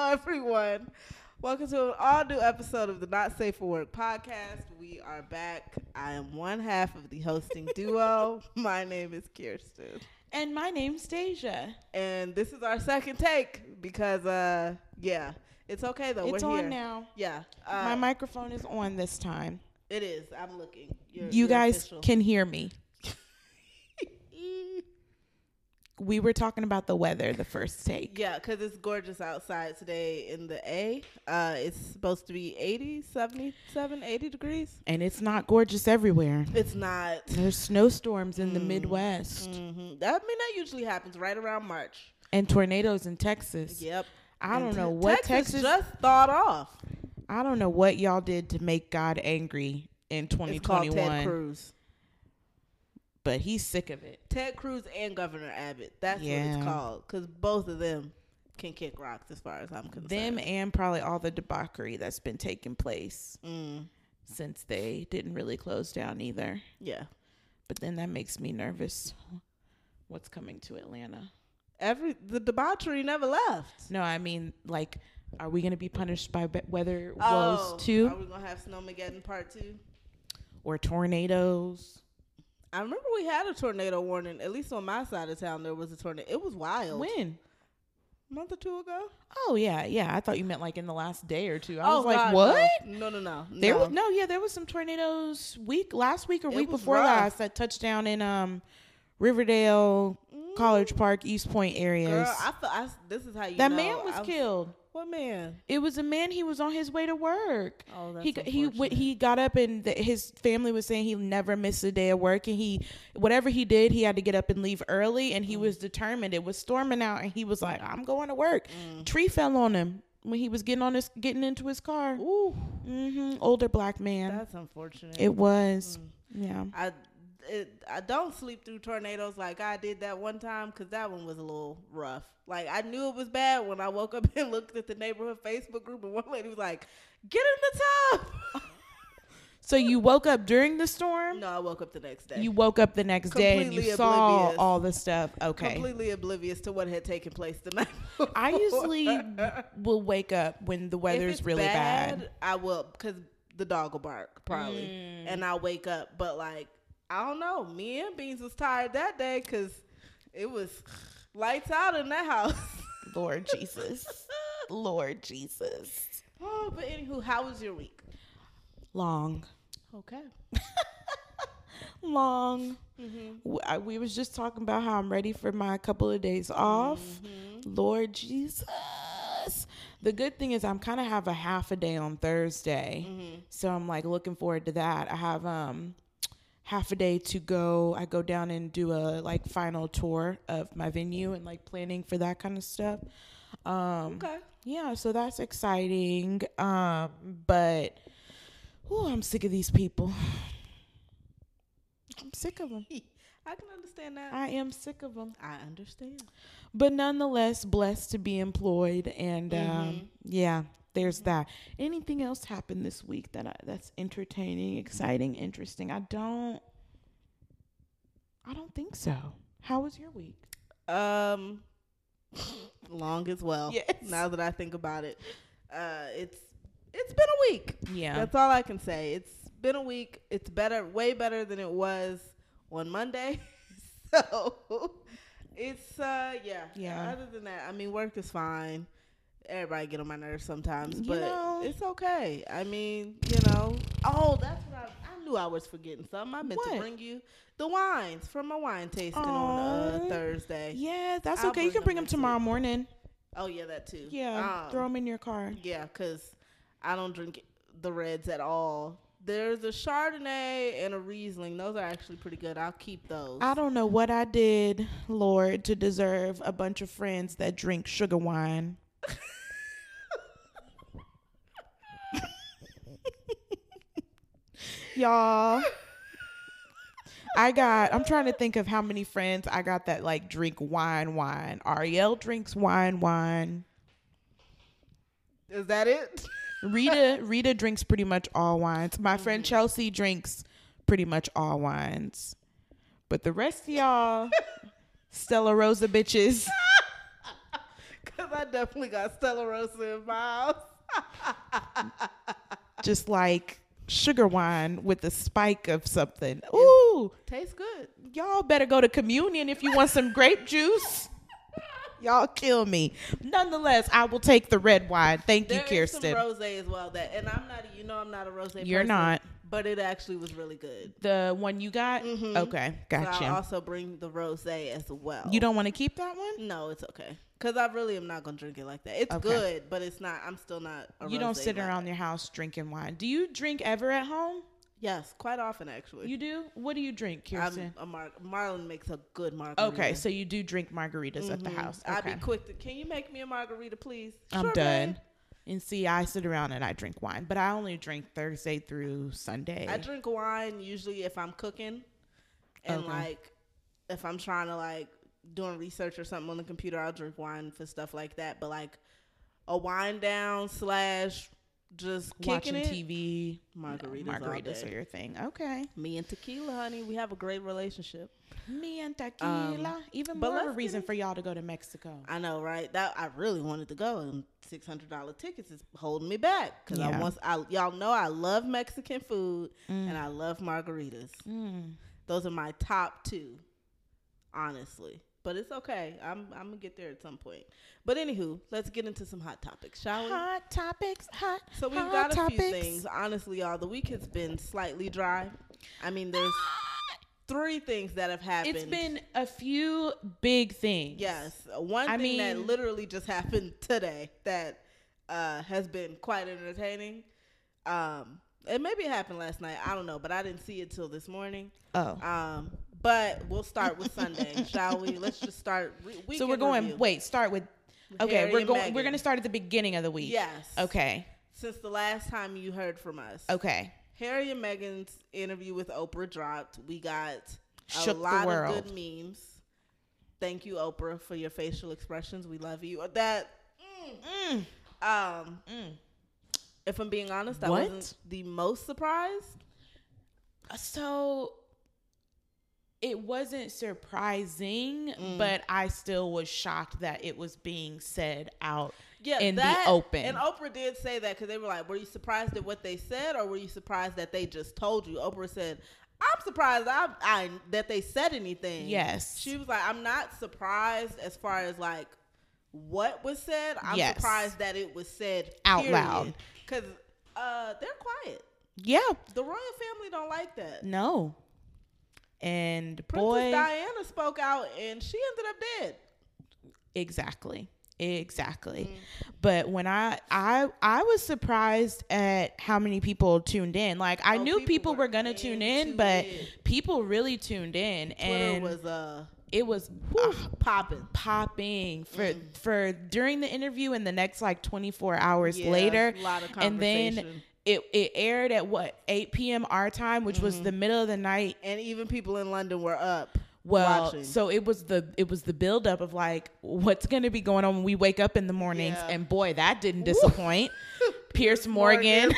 everyone. Welcome to an all-new episode of the Not Safe for Work podcast. We are back. I am one half of the hosting duo. My name is Kirsten. And my name's Deja. And this is our second take because, it's okay though. It's We're on here. now. Yeah. My microphone is on this time. It is. I'm looking. You you're guys official. can hear me. We were talking about the weather the first take. Yeah, because it's gorgeous outside today in the A. It's supposed to be 80, 77, 80 degrees. And it's not gorgeous everywhere. It's not. There's snowstorms in the Midwest. That usually happens right around March. And tornadoes in Texas. Yep. I don't know what Texas just thawed off. I don't know what y'all did to make God angry in 2021. It's called Ted Cruz. But he's sick of it. Ted Cruz and Governor Abbott. That's what it's called. Because both of them can kick rocks as far as I'm concerned. Them and probably all the debauchery that's been taking place since they didn't really close down either. Yeah. But then that makes me nervous. What's coming to Atlanta? The debauchery never left. No, I mean, like, are we going to be punished by weather woes too? Are we going to have Snowmageddon Part 2? Or tornadoes? I remember we had a tornado warning. At least on my side of town, there was a tornado. It was wild. When? A month or two ago? Oh, yeah. I thought you meant like in the last day or two. I was like, God, what? No. There was some tornadoes last week or week before rough. last that touched down in Riverdale, College Park, East Point areas. Girl, this is how you that know. man was killed. What man? It was a man. He was on his way to work. Oh, that's he got up and his family was saying he never missed a day of work, and whatever he did, he had to get up and leave early, and he was determined. It was storming out, and he was like, "I'm going to work." Tree fell on him when he was getting into his car. Ooh, older black man. that's unfortunate. It was. Yeah. I don't sleep through tornadoes like I did that one time because that one was a little rough. Like, I knew it was bad when I woke up and looked at the neighborhood Facebook group, and one lady was like, "Get in the tub." So you woke up during the storm? No, I woke up the next day. You woke up the next day and you saw oblivious. all the stuff. Okay. Completely oblivious to what had taken place the night before. I usually will wake up when the weather's really bad. I will, because the dog will bark, probably. And I'll wake up. But, like, I don't know. Me and Beans was tired that day because it was lights out in that house. Lord Jesus. Lord Jesus. Oh, but anywho, how was your week? Long. Okay. Long. We was just talking about how I'm ready for my couple of days off. Lord Jesus. The good thing is I'm kind of have a half a day on Thursday. So I'm like looking forward to that. I have half a day to go. I go down and do a like final tour of my venue and like planning for that kind of stuff. Okay. Yeah, so that's exciting. But I'm sick of these people. I'm sick of them. I can understand that. I am sick of them. I understand. But nonetheless, blessed to be employed. And there's that. Anything else happened this week that's entertaining, exciting, interesting? I don't think so. How was your week? Long as well. Yes. Now that I think about it, it's been a week. Yeah. That's all I can say. It's been a week. It's better, way better than it was on Monday. So it's Yeah. Other than that, I mean, work is fine. Everybody get on my nerves sometimes, You but know. it's okay. I mean, oh, that's what I knew I was forgetting something. I meant to bring you the wines from my wine tasting on Thursday. Yeah, that's I'll okay. You can bring them next tomorrow week. morning. Oh, yeah, that too. Yeah, throw them in your car. Yeah, because I don't drink the reds at all. There's a Chardonnay and a Riesling. Those are actually pretty good. I'll keep those. I don't know what I did, Lord, to deserve a bunch of friends that drink sugar wine. Y'all, I'm trying to think of how many friends I got that like drink wine. Ariel drinks wine. Is that it? Rita drinks pretty much all wines. My friend Chelsea drinks pretty much all wines. But the rest of y'all, Stella Rosa bitches. Because I definitely got Stella Rosa in my house. Just like sugar wine with a spike of something. Ooh, tastes good. Y'all better go to communion if you want some grape juice. Y'all kill me. Nonetheless, I will take the red wine. Thank you, Kirsten. There is some rosé as well. And I'm not a rosé person. You're not. But it actually was really good. The one you got? Mm-hmm. Okay, gotcha. So I'll also bring the rosé as well. You don't want to keep that one? No, it's okay. Because I really am not going to drink it like that. It's good, but it's not. I'm still not a You don't sit around your house drinking wine. Do you drink ever at home? Yes, quite often, actually. You do? What do you drink, Kirsten? Marlon makes a good margarita. Okay, so you do drink margaritas at the house. Okay. I'd be quick can you make me a margarita, please? I'm sure, done. Babe. And see, I sit around and I drink wine, but I only drink Thursday through Sunday. I drink wine usually if I'm cooking and like if I'm trying to like doing research or something on the computer, I'll drink wine for stuff like that. But like a wind down / just watching kicking TV. Margaritas are your thing. Okay. Me and tequila, honey, we have a great relationship. Me and tequila. Even more of a reason for y'all to go to Mexico. I know, right? That I really wanted to go, and $600 tickets is holding me back because y'all know I love Mexican food and I love margaritas. Those are my top two, honestly. But it's okay. I'm gonna get there at some point. But anywho, let's get into some hot topics, shall we? Hot topics. So we've got a few things. Honestly, y'all, the week has been slightly dry. I mean, there's 3 things that have happened. It's been a few big things. Yes. One thing that literally just happened today that has been quite entertaining. And maybe it happened last night. I don't know, but I didn't see it till this morning. But we'll start with Sunday, shall we? Let's just start. So we're going. Wait, start with. Okay, we're going. We're going to start at the beginning of the week. Yes. Okay. Since the last time you heard from us. Okay. Harry and Meghan's interview with Oprah dropped. We got a lot of good memes. Thank you, Oprah, for your facial expressions. We love you. If I'm being honest, I wasn't the most surprised. So it wasn't surprising, but I still was shocked that it was being said out in the open. And Oprah did say that because they were like, were you surprised at what they said or were you surprised that they just told you? Oprah said, I'm surprised that they said anything. Yes. She was like, I'm not surprised as far as like what was said. I'm surprised that it was said out loud. Because they're quiet. Yeah. The royal family don't like that. No. And Princess Diana spoke out and she ended up dead. Exactly. But when I was surprised at how many people tuned in. Like I knew people were gonna tune in, but people really tuned in. Twitter it was popping for during the interview and the next like 24 hours later. A lot of and then it aired at 8 p.m. our time, which was the middle of the night. And even people in London were up. Well, watching. So it was the buildup of like what's going to be going on when we wake up in the mornings, and boy, that didn't disappoint. Piers Morgan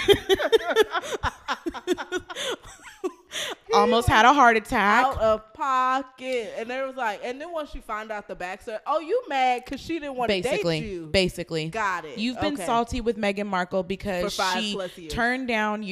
almost had a heart attack. Out of pocket. And there was like, and then once you found out the backstory, you mad because she didn't want to date you. Basically. Got it. You've been salty with Meghan Markle because she turned down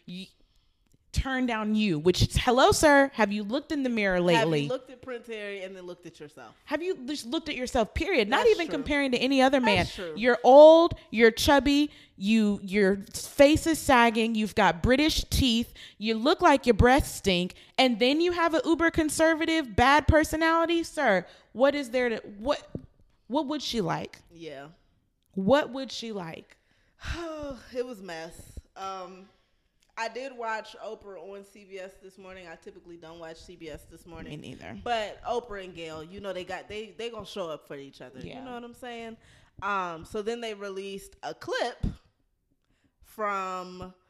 which hello sir, have you looked in the mirror lately? Have you looked at Prince Harry and then looked at yourself? Have you just looked at yourself, period? Not even comparing to any other man. That's true. You're old, you're chubby, your face is sagging, you've got British teeth, you look like your breath stink, and then you have an uber conservative bad personality. Sir, what is there to what would she like? Yeah. What would she like? It was a mess. I did watch Oprah on CBS this morning. I typically don't watch CBS this morning. Me neither. But Oprah and Gayle, you know, they gonna show up for each other. Yeah. You know what I'm saying? So then they released a clip from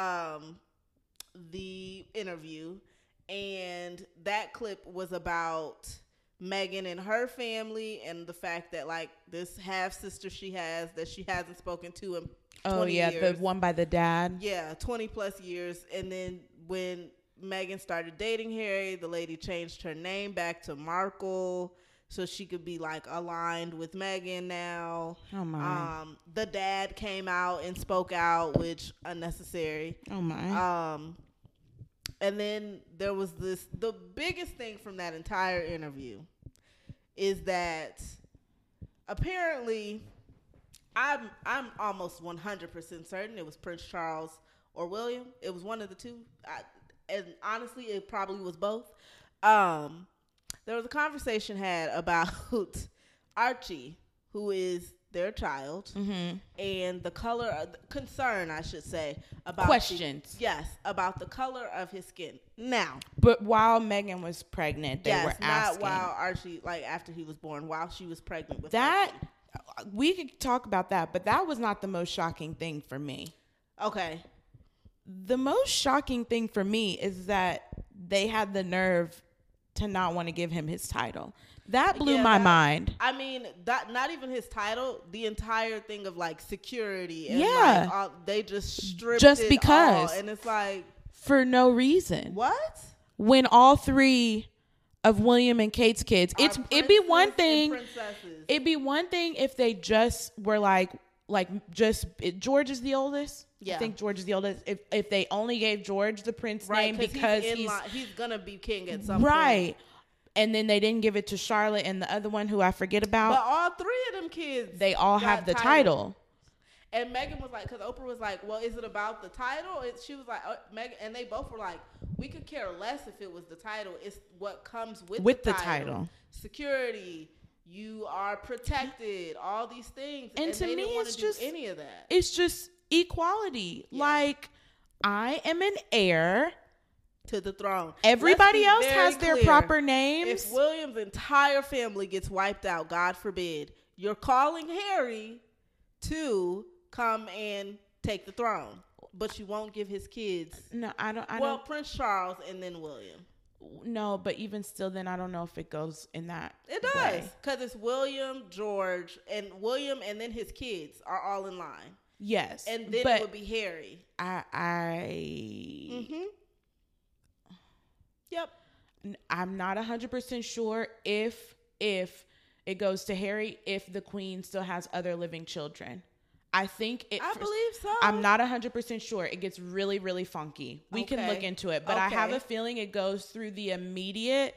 the interview, and that clip was about Meghan and her family and the fact that like this half sister she has that she hasn't spoken to in 20 years. The one by the dad. Yeah, 20 plus years. And then when Meghan started dating Harry, the lady changed her name back to Markle. so she could be like aligned with Meghan now. Oh my. The dad came out and spoke out, which unnecessary. Oh my. And then there was the biggest thing from that entire interview is that apparently I'm almost 100% certain it was Prince Charles or William. It was one of the two. And honestly, it probably was both. There was a conversation had about Archie, who is their child, and the color, concern, I should say, about questions. About the color of his skin. Now, but while Meghan was pregnant, they were asking. Not while Archie, like after he was born, while she was pregnant with that. Archie. We could talk about that, but that was not the most shocking thing for me. Okay. The most shocking thing for me is that they had the nerve to not want to give him his title. That blew my mind. I mean, that not even his title, the entire thing of like security and like they just stripped just it because all, and it's like for no reason. What? When all three of William and Kate's kids, it'd be one thing. It'd be one thing if they just were like George is the oldest. Yeah. I think George is the oldest. If they only gave George the prince name because he's gonna be king at some point. Right. And then they didn't give it to Charlotte and the other one who I forget about. But all three of them kids, they all have the title. And Meghan was like, because Oprah was like, well, is it about the title? She was like, Meghan, and they both were like, we could care less if it was the title. It's what comes with the title. Security. You are protected. All these things. And to they me, didn't want it's to just do any of that. It's just equality. Yeah. Like, I am an heir to the throne. Everybody else has their proper names. If William's entire family gets wiped out, God forbid, you're calling Harry to come and take the throne, but you won't give his kids. No, I don't. Well, Prince Charles and then William. No, but even still, then I don't know if it goes in that. It does, because it's William, George, and William, and then his kids are all in line. Yes, and then it would be Harry. Yep. I'm not 100% sure if it goes to Harry, if the Queen still has other living children. I think it. I believe so. I'm not 100% sure. It gets really, really funky. We can look into it, but I have a feeling it goes through the immediate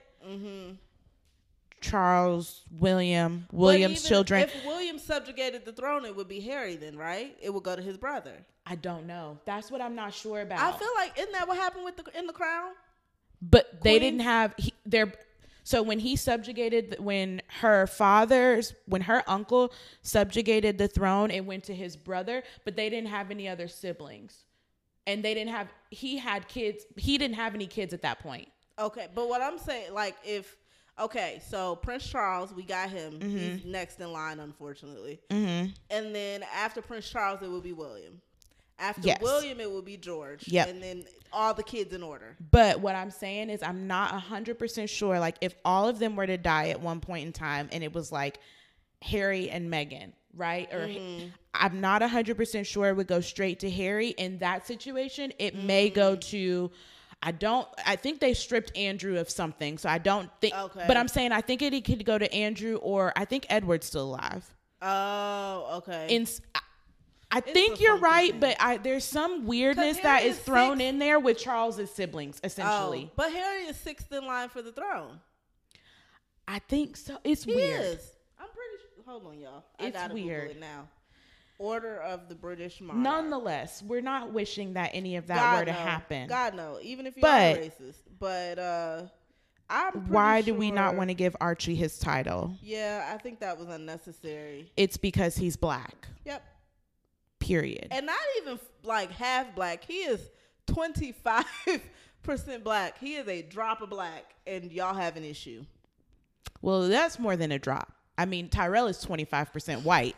Charles, William's children. If William subjugated the throne, it would be Harry then, right? It would go to his brother. I don't know. That's what I'm not sure about. I feel like, isn't that what happened in the Crown? But they didn't have so when he subjugated, when her uncle subjugated the throne, it went to his brother, but they didn't have any other siblings. And he had kids. He didn't have any kids at that point. Okay. But what I'm saying, so Prince Charles, we got him. He's next in line, unfortunately. And then after Prince Charles, it would be William. After William, it would be George. Yep. And then all the kids in order. But what I'm saying is I'm not 100% sure. Like, if all of them were to die at one point in time and it was like Harry and Meghan, right? Or I'm not 100% sure it would go straight to Harry. In that situation, it may go to... I think they stripped Andrew of something. So I don't think... Okay. But I'm saying I think it could go to Andrew, or I think Edward's still alive. Oh, okay. I think you're right, but there's some weirdness that is thrown in there with Charles's siblings, essentially. Oh, but Harry is sixth in line for the throne. I think so. It's weird. He is. I'm pretty sure. Hold on, y'all. I gotta weird. Google it now. Order of the British monarch. Nonetheless, we're not wishing that any of that were to happen. God, no. Even if you're racist. But why do we not want to give Archie his title? Yeah, I think that was unnecessary. It's because he's black. Yep. Period. And not even like half black. He is 25% black. He is a drop of black, and y'all have an issue. Well, that's more than a drop. I mean, Tyrell is 25% white.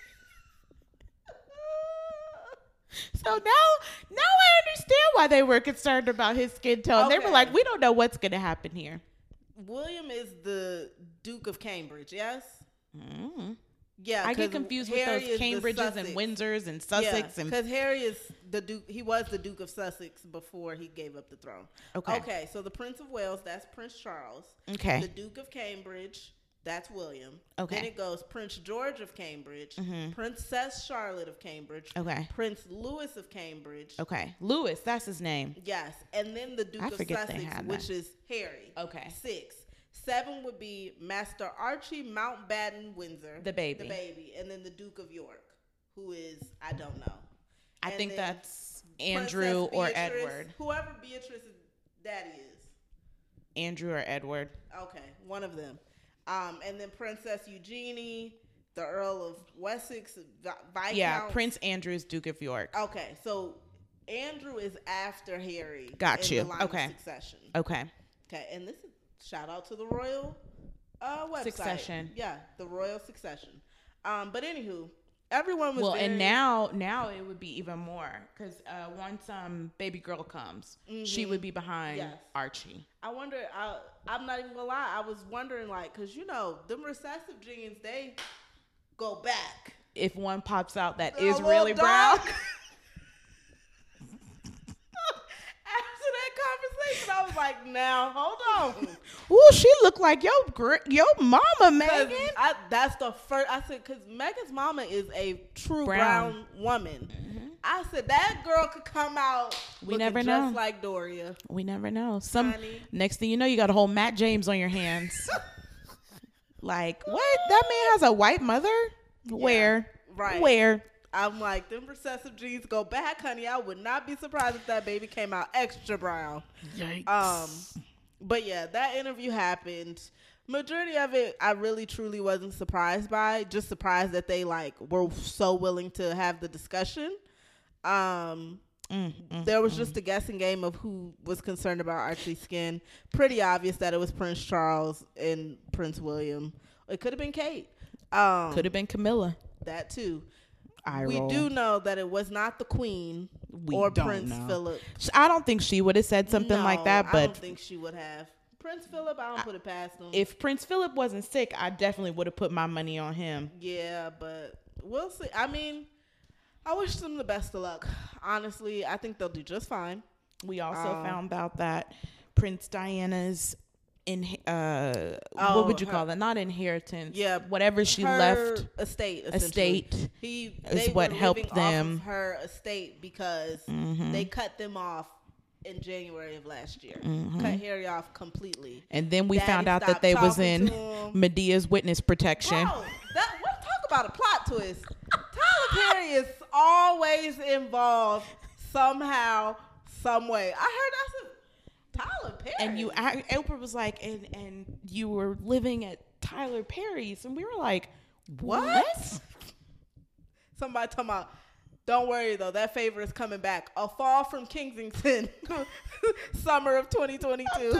So now I understand why they were concerned about his skin tone. Okay. They were like, we don't know what's going to happen here. William is the Duke of Cambridge, yes? Mm-hmm. Yeah, I get confused with those Cambridges and Windsors and Sussex. Because Harry is the Duke. He was the Duke of Sussex before he gave up the throne. Okay, so the Prince of Wales, that's Prince Charles. Okay. The Duke of Cambridge That's William. Okay. Then it goes Prince George of Cambridge, Princess Charlotte of Cambridge, Okay. Prince Louis of Cambridge. Okay. Louis, that's his name. Yes. And then the Duke of Sussex, which is Harry. Okay. 6. 7 would be Master Archie Mountbatten Windsor. The baby. And then the Duke of York, who is, I don't know. I think that's Andrew or Edward. Whoever Beatrice's daddy is. Andrew or Edward. Okay, one of them. And then Princess Eugenie, the Earl of Wessex, Viscount. Yeah, Prince Andrew is Duke of York. Okay, so Andrew is after Harry. Got you. In the line of succession. Okay. Okay, and this is shout out to the royal website. Succession. Yeah, the royal succession. But anywho, everyone was and now it would be even more because once baby girl comes, she would be behind Archie. I wonder. I'm not even gonna lie. I was wondering, like, because them recessive genes, they go back. If one pops out that is really brown. After that conversation, I was like, now hold on. Ooh, she looked like your mama, Megan. That's the first. I said, because Megan's mama is a true brown woman. I said that girl could come out. We never know. Just like Doria. We never know. Next thing you know, you got a whole Matt James on your hands. Like, what? That man has a white mother? Yeah, where? Right. Where? I'm like, them recessive genes go back, honey. I would not be surprised if that baby came out extra brown. Yikes. But yeah, that interview happened. Majority of it, I really truly wasn't surprised by. Just surprised that they were so willing to have the discussion. There was just a guessing game of who was concerned about Archie's skin. Pretty obvious that it was Prince Charles and Prince William. It could have been Kate. Could have been Camilla. That too. We do know that it was not the Queen or Prince Philip. I don't think she would have said something like that. But I don't think she would have. Prince Philip, I don't put it past him. If Prince Philip wasn't sick, I definitely would have put my money on him. Yeah, but we'll see. I mean, I wish them the best of luck. Honestly, I think they'll do just fine. We also found out that Prince Diana's what would you call that? Not inheritance. Yeah, whatever she left. Estate. They is what helped them. Off of her estate because they cut them off in January of last year. Cut Harry off completely. And then we found out that they was in Medea's witness protection. Bro, let's talk about a plot twist. Tyler Perry is always involved somehow, some way. I said, Tyler Perry. And Oprah was like, and you were living at Tyler Perry's. And we were like, what? Somebody talking about, don't worry though, that favor is coming back. A Fall from Kensington, summer of 2022.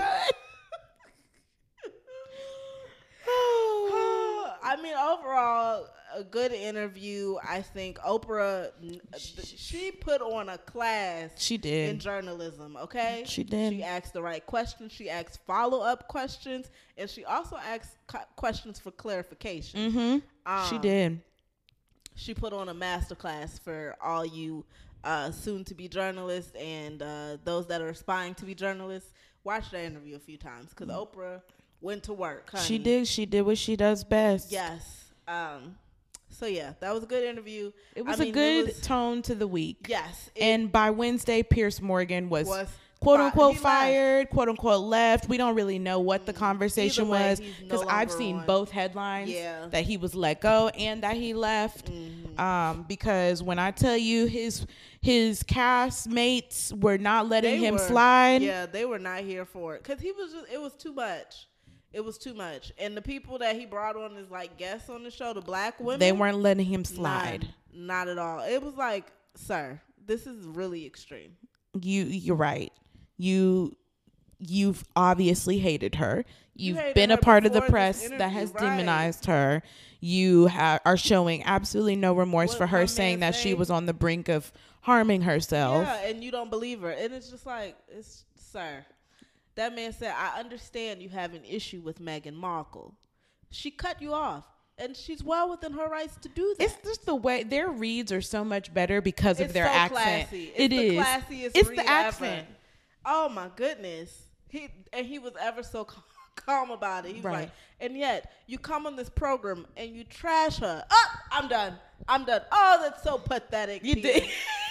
I mean, overall, a good interview. I think Oprah, she put on a class. She did. In journalism, okay? She did. She asked the right questions. She asked follow-up questions. And she also asked questions for clarification. She did. She put on a masterclass for all you soon-to-be journalists and those that are aspiring to be journalists. Watch that interview a few times because Oprah went to work, honey. She did. She did what she does best. Yes. So yeah, that was a good interview. It was a good tone to the week. Yes. And by Wednesday, Piers Morgan was quote unquote fired, quote unquote left. We don't really know what the conversation was because I've seen both headlines that he was let go and that he left. Because when I tell you his castmates were not letting him slide. Yeah, they were not here for it because it was too much. It was too much. And the people that he brought on as guests on the show, the black women, they weren't letting him slide. Not at all. It was like, sir, this is really extreme. You're right. You've obviously hated her. You've been a part of the press that has demonized her. You are showing absolutely no remorse for her saying that she was on the brink of harming herself. Yeah, and you don't believe her. And it's just sir. That man said, I understand you have an issue with Meghan Markle. She cut you off. And she's well within her rights to do that. It's just the way their reads are so much better because of their accent. Classy. It's the classiest it's read the accent. Ever. Oh my goodness. He was ever so calm about it. He's Right. like, and yet you come on this program and you trash her. Oh, I'm done. Oh, that's so pathetic. You Peter. did.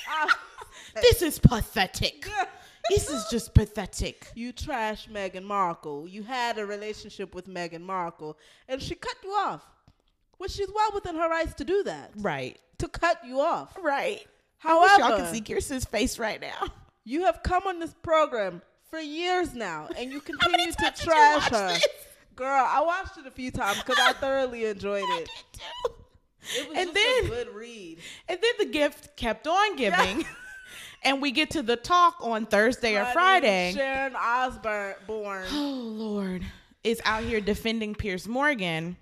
This is pathetic. This is just pathetic. You trash Meghan Markle. You had a relationship with Meghan Markle, and she cut you off. Which she's well within her rights to do that. Right. To cut you off. Right. However, I wish y'all can see Kirsten's face right now. you have come on this program for years now, and you continue to times did you trash watch her. this? Girl, I watched it a few times because I thoroughly enjoyed it. It was And just then- a good read. And then the gift kept on giving. And we get to the talk on Thursday or Friday. Sharon Osbourne. Oh, Lord. Is out here defending Piers Morgan.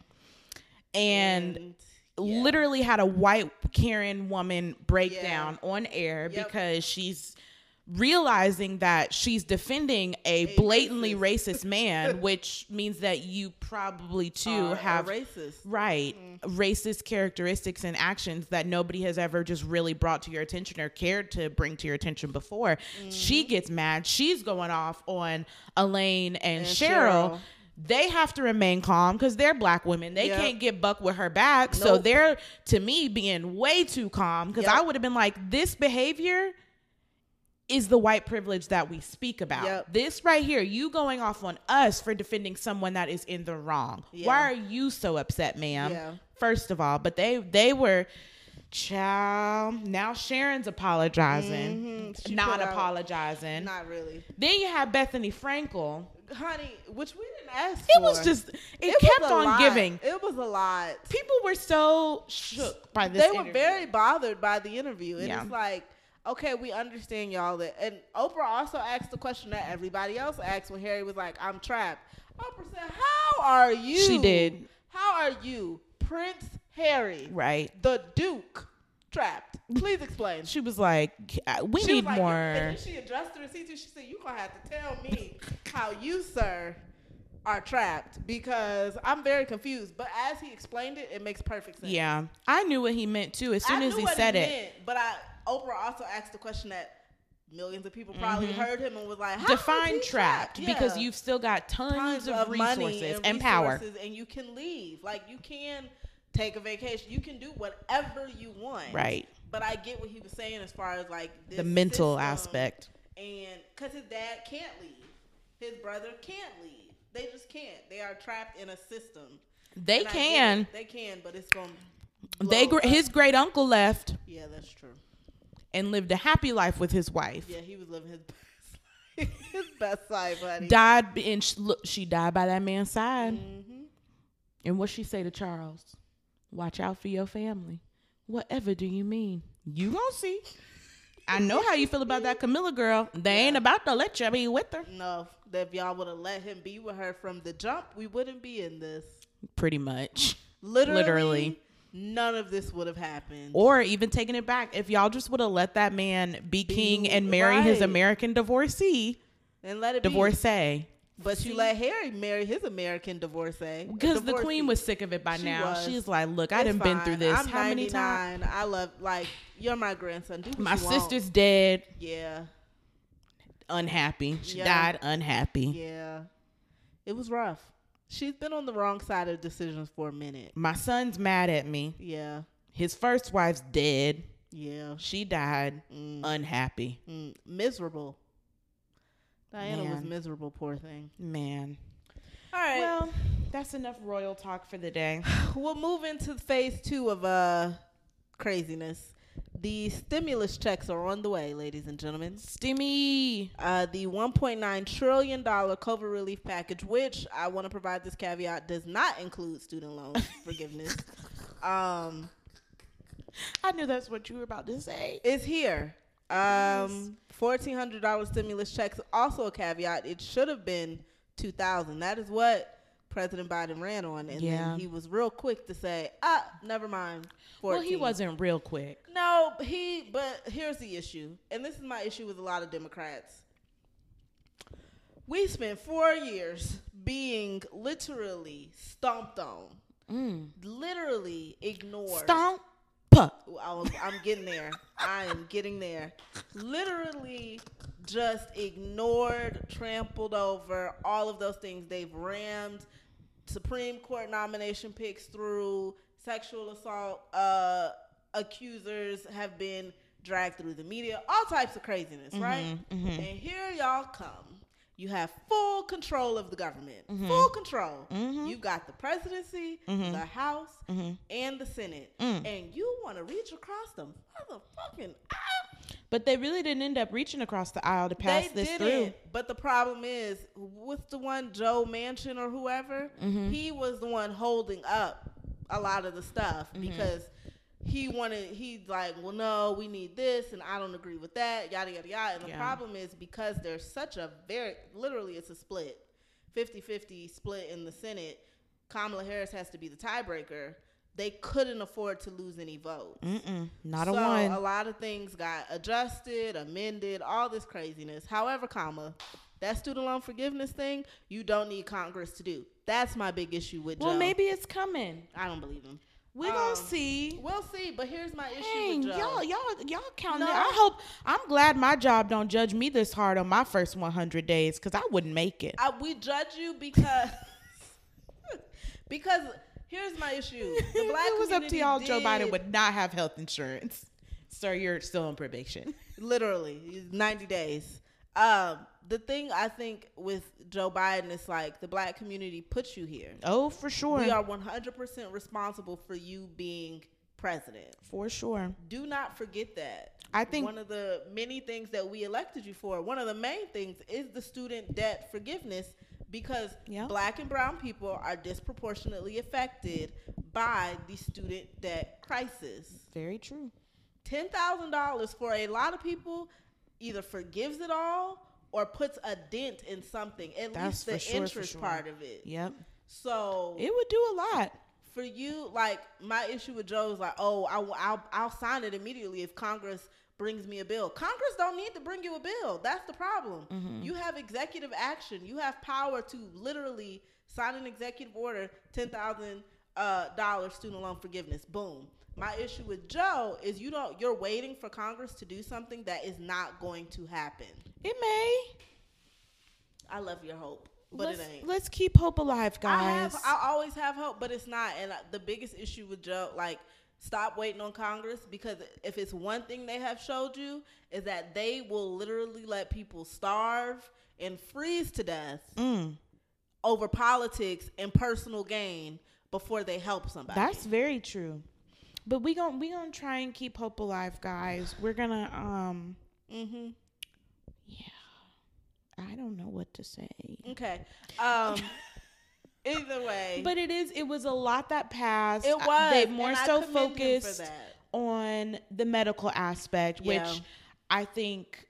And literally had a white Karen woman breakdown on air because she's realizing that she's defending a blatantly racist man, which means that you probably too have racist. Right. Racist characteristics and actions that nobody has ever just really brought to your attention or cared to bring to your attention before. She gets mad. She's going off on Elaine and Cheryl. They have to remain calm because they're black women. They can't get buck with her back. So they're, to me, being way too calm because I would have been like, this behavior is the white privilege that we speak about. This right here, you going off on us for defending someone that is in the wrong. Why are you so upset, ma'am? First of all, but they were, child. Now Sharon's apologizing, not apologizing. Not really. Then you have Bethany Frankel. Honey, which we didn't ask for. It was just, it kept on giving. It was a lot. People were so shook by this They were very bothered by the interview. And Yeah. it's like, okay, we understand y'all that. And Oprah also asked the question that everybody else asked when Harry was like, I'm trapped. Oprah said, how are you? She did. How are you, Prince Harry, Right. the Duke, trapped? Please explain. She was like, we She need was like, more. And then she addressed the receipt too. She said, you're going to have to tell me how you, sir, are trapped because I'm very confused. But as he explained it, it makes perfect sense. Yeah. I knew what he meant too as soon as he said it. Meant, but Oprah also asked the question that millions of people probably heard him and was like, how Define is he trapped Yeah. because you've still got tons of money resources and power. And you can leave. Like, you can take a vacation. You can do whatever you want. Right. But I get what he was saying as far as like this The mental system, aspect. and because his dad can't leave, his brother can't leave. They just can't. They are trapped in a system. They can. They can, but it's going. His great uncle left Yeah, that's true. and lived a happy life with his wife. Yeah, he was living his best life. His best life, honey. Died and she died by that man's side. And what she say to Charles? Watch out for your family. Whatever do you mean? You gonna see. I know how you feel about that Camilla girl. They ain't about to let you be with her. No, if y'all would have let him be with her from the jump, we wouldn't be in this. Pretty much. Literally. None of this would have happened. Or even taking it back, if y'all just would have let that man be king and marry his American divorcee. And let it divorcee. But you let Harry marry his American divorcee. Because the queen was sick of it by now. She's like, look, I done been through this. I'm How many times? I love, like, you're my grandson. Do what My you want. sister's dead. Yeah. Unhappy. She died unhappy. Yeah. It was rough. She's been on the wrong side of decisions for a minute. My son's mad at me. Yeah. His first wife's dead. Yeah. She died unhappy. Miserable. Diana was miserable, poor thing. Man. All right. Well, that's enough royal talk for the day. We'll move into phase 2 of craziness. The stimulus checks are on the way, ladies and gentlemen. Stimmy. The $1.9 trillion COVID relief package, which I want to provide this caveat, does not include student loan forgiveness. I knew that's what you were about to say. Is here. $1,400 stimulus checks. Also a caveat. It should have been $2,000. That is what President Biden ran on, and then he was real quick to say, never mind. 14. Well, he wasn't real quick. No, but here's the issue, and this is my issue with a lot of Democrats. We spent 4 years being literally stomped on, literally ignored. Stomp. I'm getting there. I am getting there. Literally just ignored, trampled over, all of those things. They've rammed Supreme Court nomination picks through. Sexual assault accusers have been dragged through the media. All types of craziness, right? And here y'all come. You have full control of the government. Full control. You've got the presidency, the House, and the Senate. And you want to reach across the motherfucking aisle. But they really didn't end up reaching across the aisle to pass this through. But the problem is, with the one Joe Manchin or whoever, he was the one holding up a lot of the stuff because he's like, well, no, we need this, and I don't agree with that, yada, yada, yada. And the problem is because there's such a literally it's a split, 50-50 split in the Senate. Kamala Harris has to be the tiebreaker. They couldn't afford to lose any votes. Not a one. So a lot of things got adjusted, amended, all this craziness. However, that student loan forgiveness thing, you don't need Congress to do. That's my big issue with Joe. Well, maybe it's coming. I don't believe him. We're gonna see. We'll see, but here's my issue with Joe. Y'all counting it. I'm glad my job don't judge me this hard on my first 100 days because I wouldn't make it. We judge you because here's my issue. The black if it was up to y'all, Joe Biden did, would not have health insurance. Sir, you're still on probation. Literally, 90 days. The thing I think with Joe Biden is like the black community puts you here. Oh, for sure. We are 100% responsible for you being president. For sure. Do not forget that. I think one of the many things that we elected you for, one of the main things is the student debt forgiveness because black and brown people are disproportionately affected by the student debt crisis. Very true. $10,000 for a lot of people either forgives it all or puts a dent in something, at least the interest part of it. Yep. So it would do a lot. For you, like, my issue with Joe is like, oh, I'll sign it immediately if Congress brings me a bill. Congress don't need to bring you a bill. That's the problem. You have executive action. You have power to literally sign an executive order, $10,000 student loan forgiveness. Boom. My issue with Joe is you're waiting for Congress to do something that is not going to happen. It may. I love your hope, but it ain't. Let's keep hope alive, guys. I always have hope, but it's not. And the biggest issue with Joe, like, stop waiting on Congress, because if it's one thing they have showed you is that they will literally let people starve and freeze to death over politics and personal gain before they help somebody. That's very true. But we gonna try and keep hope alive, guys. We're gonna I don't know what to say. Okay. Either way. But it was a lot that passed. It was. They more so focused on the medical aspect, which I think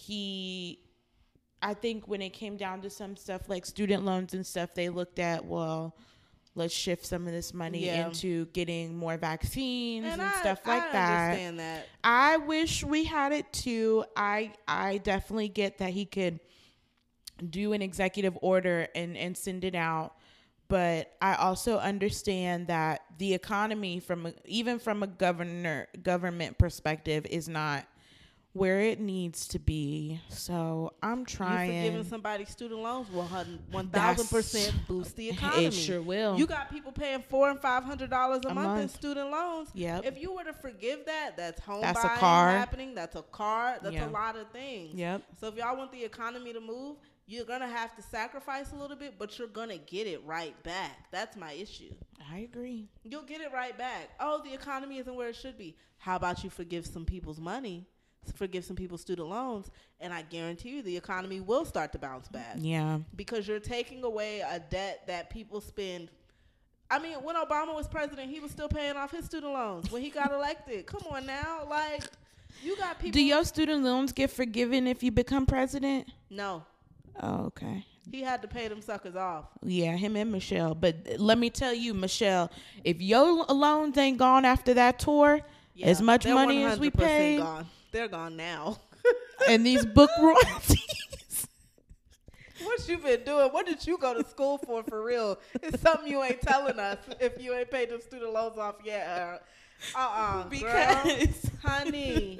when it came down to some stuff like student loans and stuff, they looked at, well, let's shift some of this money into getting more vaccines and stuff like that. I understand that. I wish we had it too. I definitely get that he could do an executive order and send it out. But I also understand that the economy even from a government perspective is not where it needs to be. So I'm trying. You forgiving somebody student loans will 1,000% boost the economy. It sure will. You got people paying $400 and $500 a month in student loans. Yep. If you were to forgive that's home buying a car happening. That's a car. That's a lot of things. Yep. So if y'all want the economy to move, you're going to have to sacrifice a little bit, but you're going to get it right back. That's my issue. I agree. You'll get it right back. Oh, the economy isn't where it should be. How about you forgive some people's money? Forgive some people's student loans, and I guarantee you the economy will start to bounce back. Yeah. Because you're taking away a debt that people spend. I mean, when Obama was president, he was still paying off his student loans when he got elected. Come on now. Like, you got people. Do your student loans get forgiven if you become president? No. Oh, okay. He had to pay them suckers off. Yeah, him and Michelle. But let me tell you, Michelle, if your loans ain't gone after that tour, as much money as we paid, gone. They're gone now. And these book royalties. What you been doing? What did you go to school for real? It's something you ain't telling us if you ain't paid them student loans off yet. Because, girl, honey,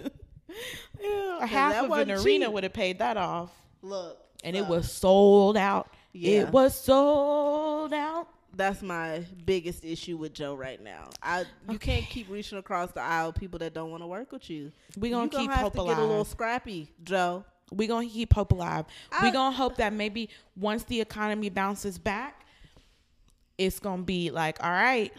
Yeah, half that of an wasn't arena cheap. would have paid that off. Look. And it was sold out. Yeah. It was sold out. That's my biggest issue with Joe right now. You can't keep reaching across the aisle people that don't want to work with you. We're going to keep hope alive. Get a little scrappy, Joe. We're going to keep hope alive. We're going to hope that maybe once the economy bounces back, it's going to be like, all right.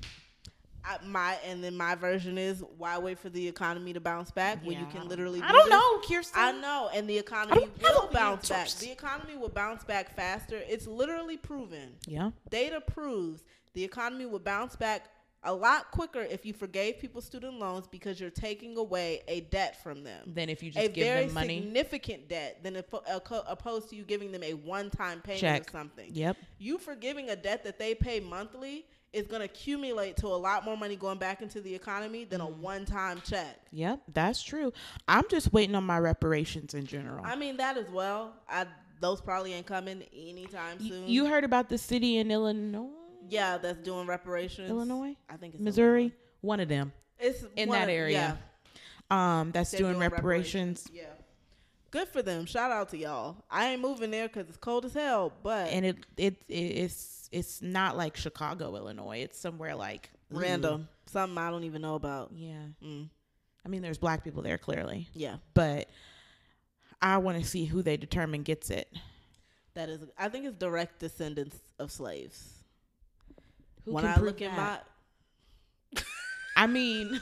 My version is, why wait for the economy to bounce back when you can literally I don't know, Kirsten. I know, and the economy will bounce back. The economy will bounce back faster. It's literally proven. Yeah. Data proves the economy will bounce back a lot quicker if you forgave people student loans, because you're taking away a debt from them. Than if you just give them money. A very significant debt than opposed to you giving them a one-time payment of something. Yep. You forgiving a debt that they pay monthly is going to accumulate to a lot more money going back into the economy than a one-time check. Yep, that's true. I'm just waiting on my reparations in general. I mean, that as well. Those probably ain't coming anytime soon. You heard about the city in Illinois? Yeah, that's doing reparations. Illinois? I think it's Missouri? Illinois. One of them. It's in that area. Yeah. That's doing reparations. Yeah. Good for them. Shout out to y'all. I ain't moving there because it's cold as hell, but and it's not like Chicago, Illinois. It's somewhere like random, something I don't even know about. Yeah. I mean, there's black people there clearly. Yeah, but I want to see who they determine gets it. That is, I think it's direct descendants of slaves. Who when can I prove look at my, I mean.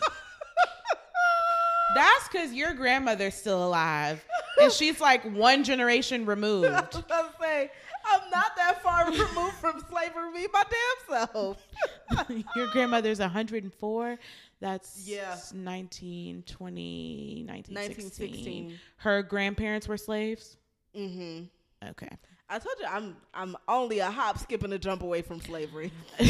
That's because your grandmother's still alive, and she's like one generation removed. I was about to say, I'm not that far removed from slavery, me, my damn self. Your grandmother's 104. That's 1916. Her grandparents were slaves? Mm-hmm. Okay. I told you I'm only a hop, skip, and a jump away from slavery.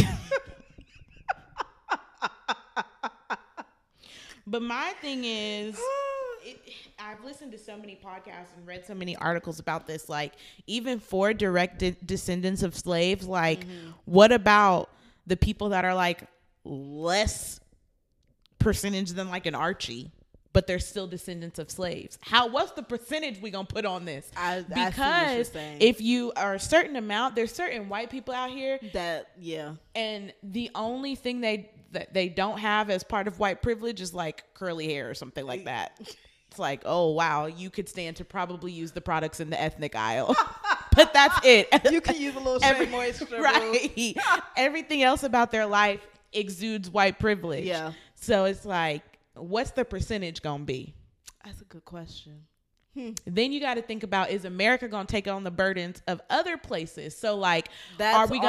But my thing is, I've listened to so many podcasts and read so many articles about this. Like, even for direct descendants of slaves, like, what about the people that are like less percentage than like an Archie, but they're still descendants of slaves? What's the percentage we gonna put on this? Because if you are a certain amount, there's certain white people out here and the only thing that they don't have as part of white privilege is like curly hair or something like that. It's like, oh wow, you could stand to probably use the products in the ethnic aisle, but that's it. You can use a little shea moisture, right? Everything else about their life exudes white privilege. Yeah. So it's like, what's the percentage gonna be? That's a good question. Then you got to think about, is America going to take on the burdens of other places? So like, are we going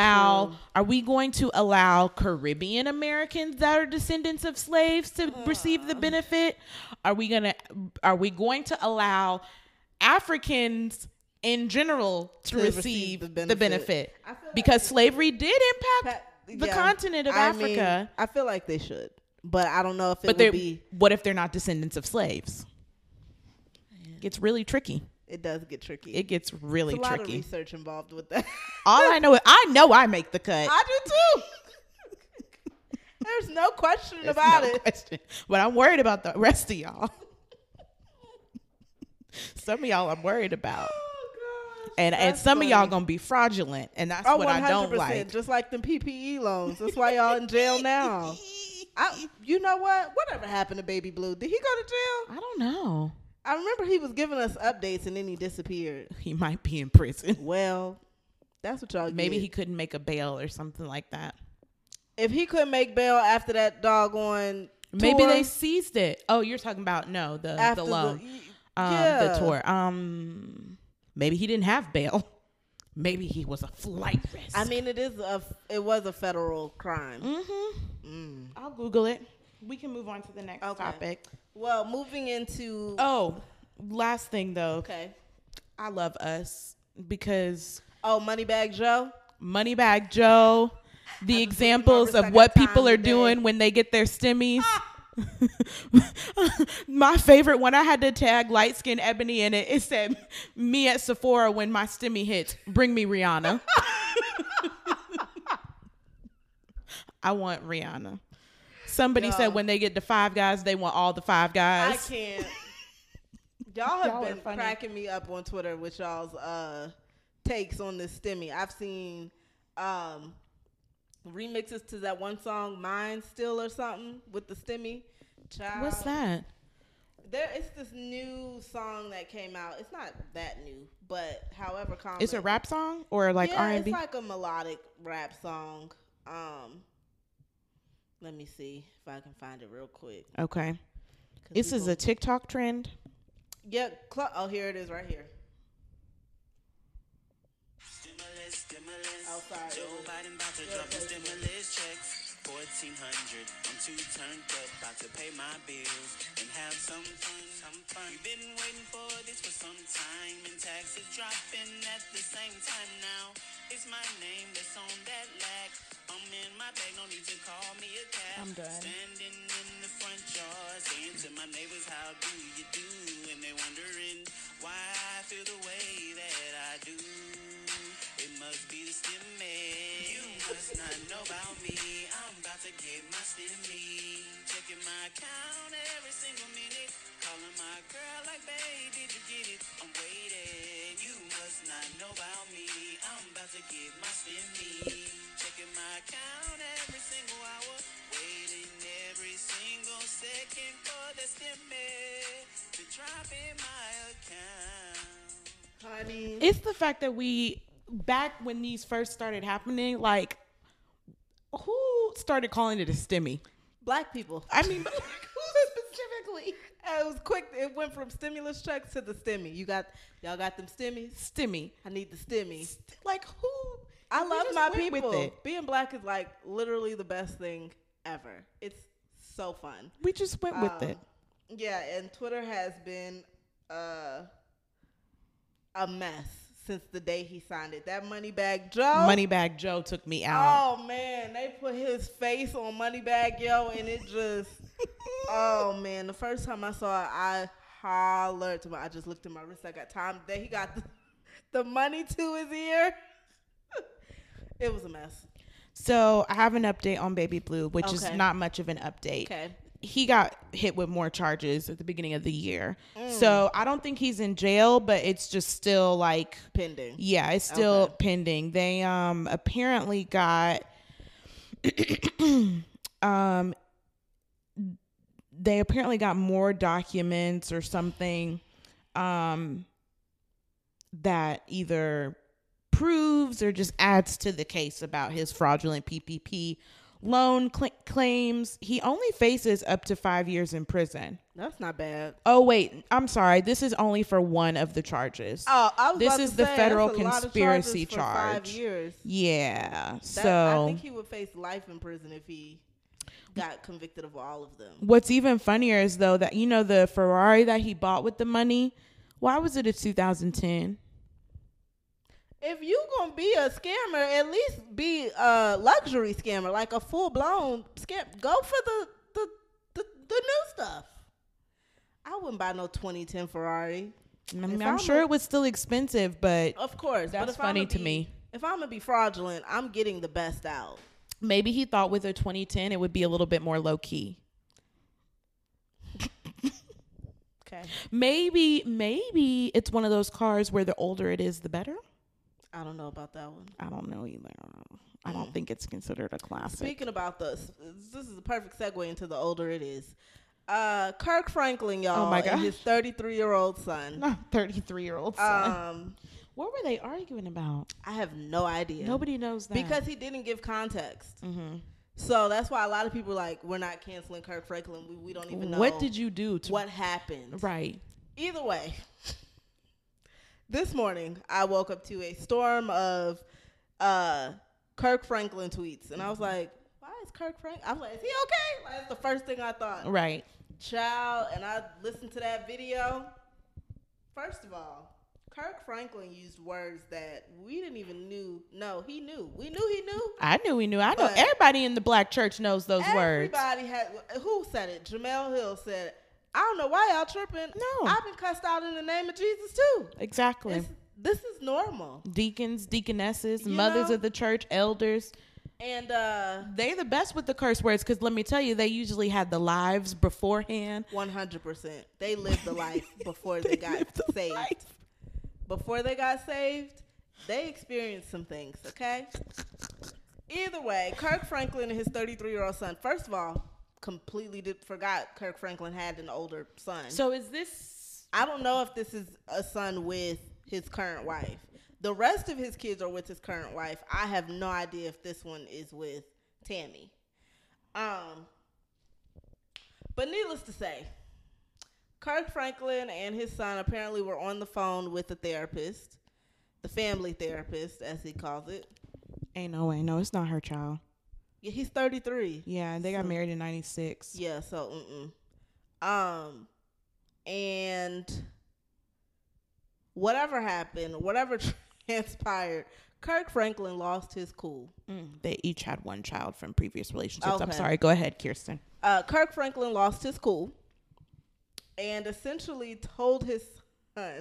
to allow Caribbean Americans that are descendants of slaves to receive the benefit? Are we going to allow Africans in general to receive the benefit? Because slavery did impact the continent of Africa. Mean, I feel like they should, but I don't know if it would be. What if they're not descendants of slaves? Gets really tricky. It does get tricky. It gets really tricky. There's a lot of research involved with that. All I know is I make the cut. I do too. There's no question about it. But I'm worried about the rest of y'all. Some of y'all I'm worried about. Oh, gosh. And some of y'all gonna be fraudulent, and that's what 100%, I don't like. Just like them PPE loans. That's why y'all in jail now. You know what? Whatever happened to Baby Blue? Did he go to jail? I don't know. I remember he was giving us updates and then he disappeared. He might be in prison. Well, that's what y'all Maybe he couldn't make a bail or something like that. If he couldn't make bail after that doggone Maybe tour, they seized it. Oh, you're talking about the loan. The tour. Maybe he didn't have bail. Maybe he was a flight risk. I mean, it was a federal crime. Mm-hmm. I'll Google it. We can move on to the next topic. Well, moving into... last thing, though. Okay. I love Us because... Oh, Moneybag Joe? Moneybag Joe. The examples of what people are doing when they get their stimmies. My favorite one, I had to tag light skin Ebony in it. It said, me at Sephora when my stimmy hits. Bring me Rihanna. I want Rihanna. somebody said when they get to Five Guys, they want all the Five Guys. I can't. Y'all have been cracking me up on Twitter with y'all's takes on this stimmy. I've seen remixes to that one song, Mine Still or something, with the stimmy. Child. What's that? It's this new song that came out. It's not that new, but however common. It's a rap song or like R&B? It's like a melodic rap song. Let me see if I can find it real quick. Okay. This is a TikTok trend? Yeah. Oh, here it is right here. Oh, sorry. Joe Biden about to drop the stimulus checks. 1,400. I'm too turned up, about to pay my bills and have some fun. We've been waiting for this for some time, and taxes dropping at the same time now. It's my name that's on that lag. I'm in my bag, no need to call me a cab. I'm done. Standing in the front yard, saying to my neighbors, how do you do? And they're wondering why I feel the way that I do. It must be the stimmy. You must not know about me. I'm about to get my stimmy. Checking my account every single minute. Calling my girl like, babe, did you get it? I'm waiting. You must not know about me. I'm about to get my stimmy. Checking my account every single hour. Waiting every single second for the stimmy to drop in my account. Honey. It's the fact that back when these first started happening, like, who started calling it a stimmy? Black people. I mean, who specifically? It was quick. It went from stimulus checks to the stimmy. Y'all got them stimmies? Stimmy. I need the stimmy. Like, who? I love my people. Being black is like literally the best thing ever. It's so fun. We just went with it. Yeah, and Twitter has been a mess since the day he signed it. That Moneybag Joe. Moneybag Joe took me out. Oh, man. They put his face on Moneybag Yo, and it just, oh, man. The first time I saw it, I hollered to I just looked at my wrist. I got time. Then he got the money to his ear. It was a mess. So I have an update on Baby Blue, which is not much of an update. Okay. He got hit with more charges at the beginning of the year. So I don't think he's in jail, but it's just still like pending. Yeah, it's still pending. They apparently got more documents or something that either proves or just adds to the case about his fraudulent PPP loan claims. He only faces up to 5 years in prison. That's not bad. Oh, wait. I'm sorry. This is only for one of the charges. Oh, I was This is the federal conspiracy charge. 5 years. Yeah. I think he would face life in prison if he got convicted of all of them. What's even funnier is, though, that, you know, the Ferrari that he bought with the money, why was it a 2010? If you gonna be a scammer, at least be a luxury scammer, like a full blown scam. Go for the new stuff. I wouldn't buy no 2010 Ferrari. I mean, I'm sure it was still expensive, but of course, that's funny to me. If I'm gonna be fraudulent, I'm getting the best out. Maybe he thought with a 2010 it would be a little bit more low key. Okay. Maybe it's one of those cars where the older it is, the better. I don't know about that one. I don't know either. I don't think it's considered a classic. Speaking about this is a perfect segue into the older it is. Kirk Franklin, y'all, oh my gosh, and his 33-year-old son. 33-year-old son. What were they arguing about? I have no idea. Nobody knows that. Because he didn't give context. Mm-hmm. So that's why a lot of people are like, we're not canceling Kirk Franklin. We don't even know. What did you do to what happened? Right. Either way. This morning, I woke up to a storm of Kirk Franklin tweets. And I was like, why is Kirk Franklin? I was like, is he okay? Like, that's the first thing I thought. Right. Child, and I listened to that video. First of all, Kirk Franklin used words that we didn't even knew. No, he knew. We knew he knew. I knew he knew. I know everybody in the black church knows those words. Everybody had. Who said it? Jamel Hill said it. I don't know why y'all tripping. No. I've been cussed out in the name of Jesus too. Exactly. This is normal. Deacons, deaconesses, mothers of the church, elders. And they the best with the curse words, because let me tell you, they usually had the lives beforehand. 100%. They lived the life before they got saved. Before they got saved, they experienced some things, okay? Either way, Kirk Franklin and his 33-year-old son, first of all, completely forgot Kirk Franklin had an older son. So is this... I don't know if this is a son with his current wife. The rest of his kids are with his current wife. I have no idea if this one is with Tammy. But needless to say, Kirk Franklin and his son apparently were on the phone with the therapist, the family therapist, as he calls it. Ain't no way. No, it's not her child. Yeah, he's 33. Yeah, they got married in 96. Yeah, so, and whatever happened, whatever transpired, Kirk Franklin lost his cool. They each had one child from previous relationships. Okay. I'm sorry. Go ahead, Kirsten. Kirk Franklin lost his cool and essentially told his son,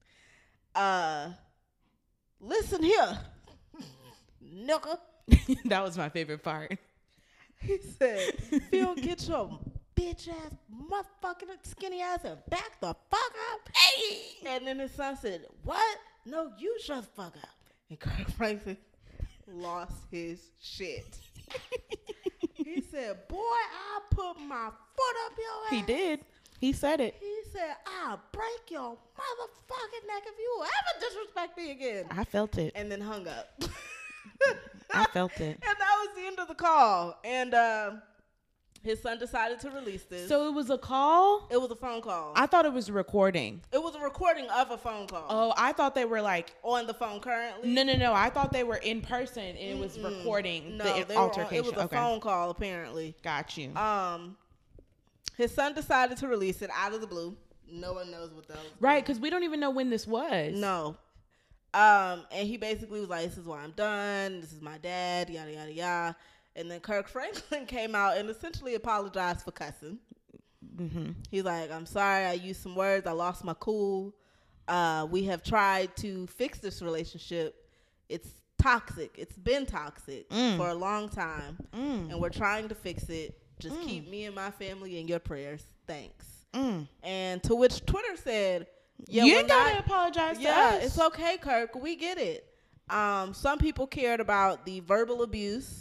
listen here, nigga. That was my favorite part. He said, if you don't get your bitch ass, motherfucking skinny ass and back the fuck up. Hey! And then his son said, what? No, you shut the fuck up. And Kirk Franklin lost his shit. He said, boy, I'll put my foot up your ass. He did. He said it. He said, I'll break your motherfucking neck if you ever disrespect me again. I felt it. And then hung up. I felt it. And that was the end of the call. And his son decided to release this. So it was a call? It was a phone call. I thought it was a recording. It was a recording of a phone call. Oh, I thought they were like... On the phone currently? No. I thought they were in person and it was recording the altercation. It was a phone call, apparently. Got you. His son decided to release it out of the blue. No one knows what that was. Right, because we don't even know when this was. No. And he basically was like, this is why I'm done. This is my dad, yada, yada, yada. And then Kirk Franklin came out and essentially apologized for cussing. Mm-hmm. He's like, I'm sorry, I used some words. I lost my cool. We have tried to fix this relationship. It's toxic. It's been toxic for a long time. And we're trying to fix it. Just keep me and my family in your prayers. Thanks. And to which Twitter said, yeah, you ain't gotta apologize to us. It's okay, Kirk. We get it. Some people cared about the verbal abuse.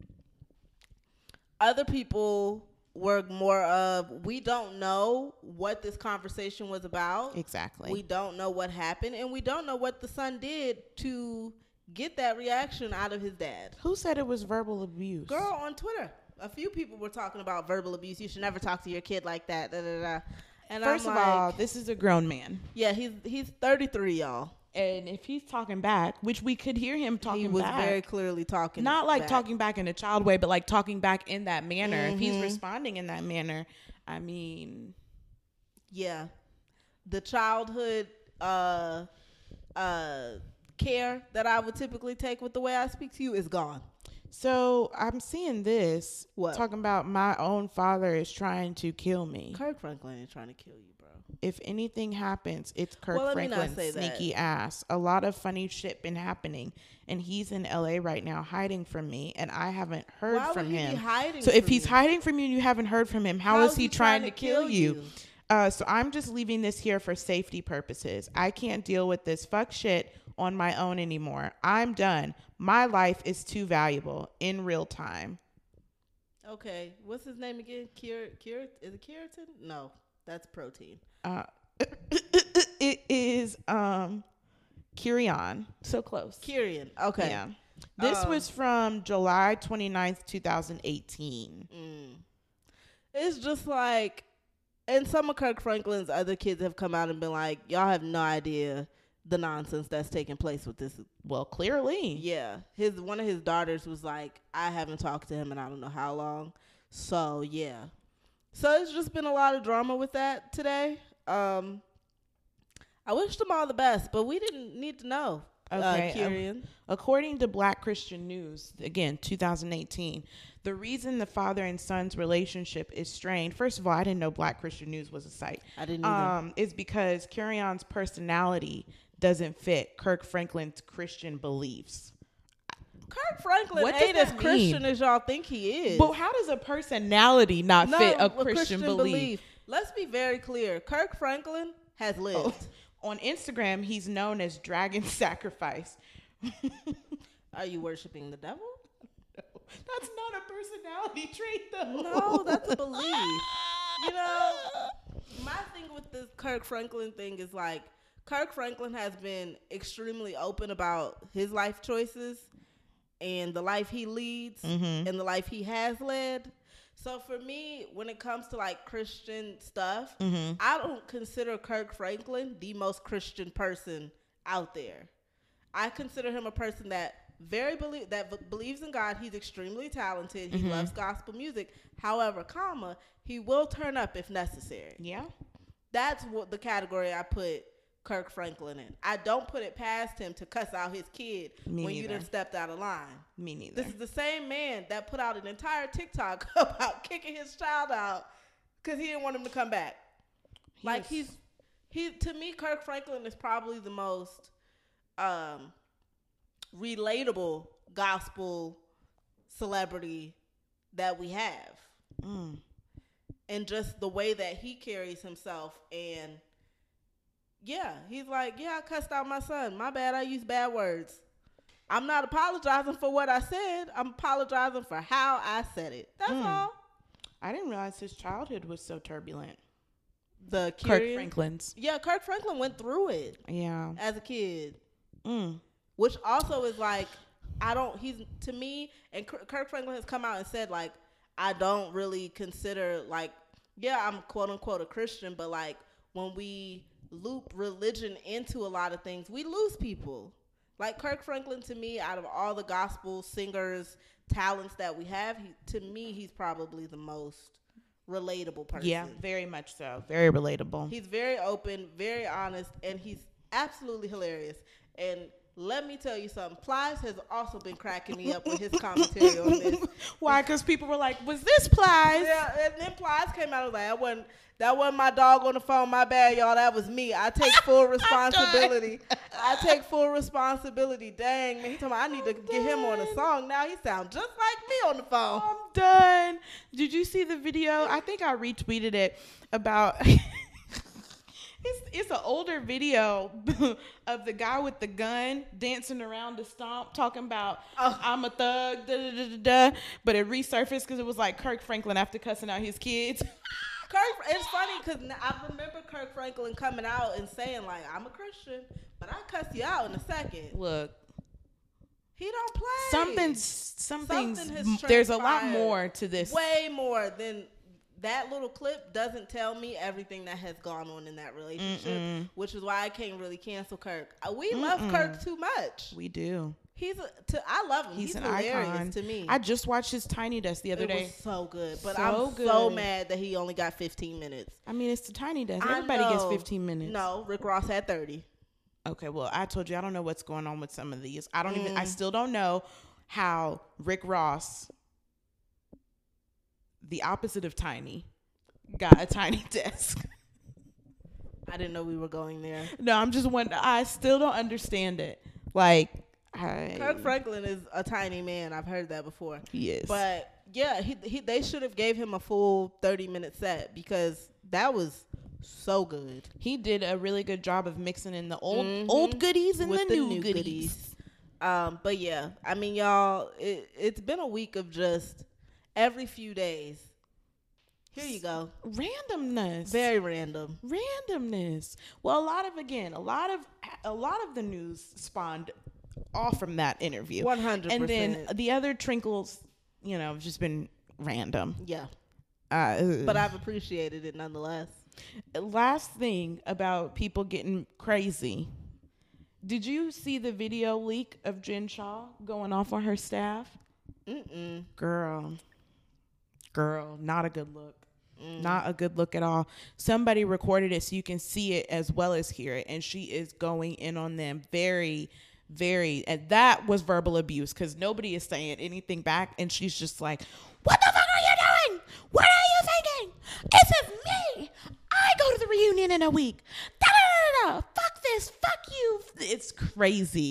Other people were more of, we don't know what this conversation was about. Exactly. We don't know what happened, and we don't know what the son did to get that reaction out of his dad. Who said it was verbal abuse? Girl, on Twitter. A few people were talking about verbal abuse. You should never talk to your kid like that. Da, da, da. And first of all, this is a grown man. Yeah, he's 33, y'all. And if he's talking back, which we could hear him talking back. He was very clearly talking not like back. talking back in a child way, but like talking back in that manner. If he's responding in that manner, I mean. Yeah. The childhood care that I would typically take with the way I speak to you is gone. So I'm seeing this. What? Talking about my own father is trying to kill me. Kirk Franklin is trying to kill you, bro. If anything happens, it's Kirk Franklin's sneaky ass. A lot of funny shit been happening, and he's in LA right now hiding from me, and I haven't heard from him. Why would he be hiding? So if he's hiding from you and you haven't heard from him, how is he trying to kill you? So I'm just leaving this here for safety purposes. I can't deal with this fuck shit on my own anymore. I'm done. My life is too valuable in real time. Okay. What's his name again? Is it keratin? No, that's protein. It is Kirion. So close. Kirion. Okay. Yeah. This was from July 29th, 2018. It's just like, and some of Kirk Franklin's other kids have come out and been like, y'all have no idea the nonsense that's taking place with this. Well, clearly. Yeah. One of his daughters was like, I haven't talked to him in I don't know how long. So, yeah. So, it's just been a lot of drama with that today. I wish them all the best, but we didn't need to know. Okay. Kirion. According to Black Christian News, again, 2018, the reason the father and son's relationship is strained, first of all, I didn't know Black Christian News was a site. I didn't either. Is because Kirion's personality doesn't fit Kirk Franklin's Christian beliefs. Kirk Franklin What does ain't as that Christian mean? as y'all think he is. But how does a personality not fit a Christian belief? Let's be very clear. Kirk Franklin has lived. On Instagram, he's known as Dragon Sacrifice. Are you worshiping the devil? No, that's not a personality trait, though. No, that's a belief. You know, my thing with this Kirk Franklin thing is like, Kirk Franklin has been extremely open about his life choices and the life he leads and the life he has led. So for me, when it comes to like Christian stuff, I don't consider Kirk Franklin the most Christian person out there. I consider him a person that believes in God. He's extremely talented. He loves gospel music. However, he will turn up if necessary. Yeah. That's what the category I put Kirk Franklin in. I don't put it past him to cuss out his kid you done stepped out of line. Me neither. This is the same man that put out an entire TikTok about kicking his child out because he didn't want him to come back. To me, Kirk Franklin is probably the most relatable gospel celebrity that we have. And just the way that he carries himself. And yeah, he's like, yeah, I cussed out my son. My bad, I used bad words. I'm not apologizing for what I said. I'm apologizing for how I said it. That's all. I didn't realize his childhood was so turbulent. Kirk Franklin's. Yeah, Kirk Franklin went through it. Yeah. As a kid. Which also is like, to me, and Kirk Franklin has come out and said, like, I don't really consider, like, yeah, I'm quote unquote a Christian, but like when we loop religion into a lot of things, we lose people. Like Kirk Franklin, to me, out of all the gospel singers, talents that we have, to me, he's probably the most relatable person. Yeah, very much so. Very relatable. He's very open, very honest, and he's absolutely hilarious. And let me tell you something. Plies has also been cracking me up with his commentary on this. Why? Because people were like, was this Plies? Yeah, and then Plies came out and was like, that wasn't my dog on the phone. My bad, y'all. That was me. I take full responsibility. I take full responsibility. Dang, man. He told me I need to get him on a song. Now he sounds just like me on the phone. I'm done. Did you see the video? I think I retweeted it about... It's an older video of the guy with the gun dancing around the stomp, talking about I'm a thug, but it resurfaced because it was like Kirk Franklin after cussing out his kids. It's funny because I remember Kirk Franklin coming out and saying like, I'm a Christian, but I cuss you out in a second. Look, he don't play. Something's there's a lot more to this. Way more than. That little clip doesn't tell me everything that has gone on in that relationship, which is why I can't really cancel Kirk. We love Kirk too much. We do. I love him. He's an hilarious icon to me. I just watched his Tiny Desk the other day. It was so good, but so I'm so mad that he only got 15 minutes. I mean, it's the Tiny Desk. Everybody gets 15 minutes. No, Rick Ross had 30. Okay, well, I told you I don't know what's going on with some of these. I still don't know how Rick Ross, the opposite of tiny, got a tiny desk. I didn't know we were going there. No, I'm just wondering. I still don't understand it. Like, Kirk Franklin is a tiny man. I've heard that before. He is. But yeah, they should have gave him a full 30-minute set because that was so good. He did a really good job of mixing in the old goodies and the new goodies. But yeah, I mean, y'all, it's been a week of just every few days. Here you go. Randomness. Very random. Randomness. Well, a lot of the news spawned off from that interview. 100%. And then the other trinkles, have just been random. Yeah. But I've appreciated it nonetheless. Last thing about people getting crazy. Did you see the video leak of Jen Shaw going off on her staff? Girl, not a good look. Not a good look at all. Somebody recorded it so you can see it as well as hear it, and she is going in on them very, very, and that was verbal abuse because nobody is saying anything back, and she's just like, what the fuck are you doing? What are you thinking? This is me. I go to the reunion in a week. Da-da-da-da-da. Fuck this. Fuck you. It's crazy.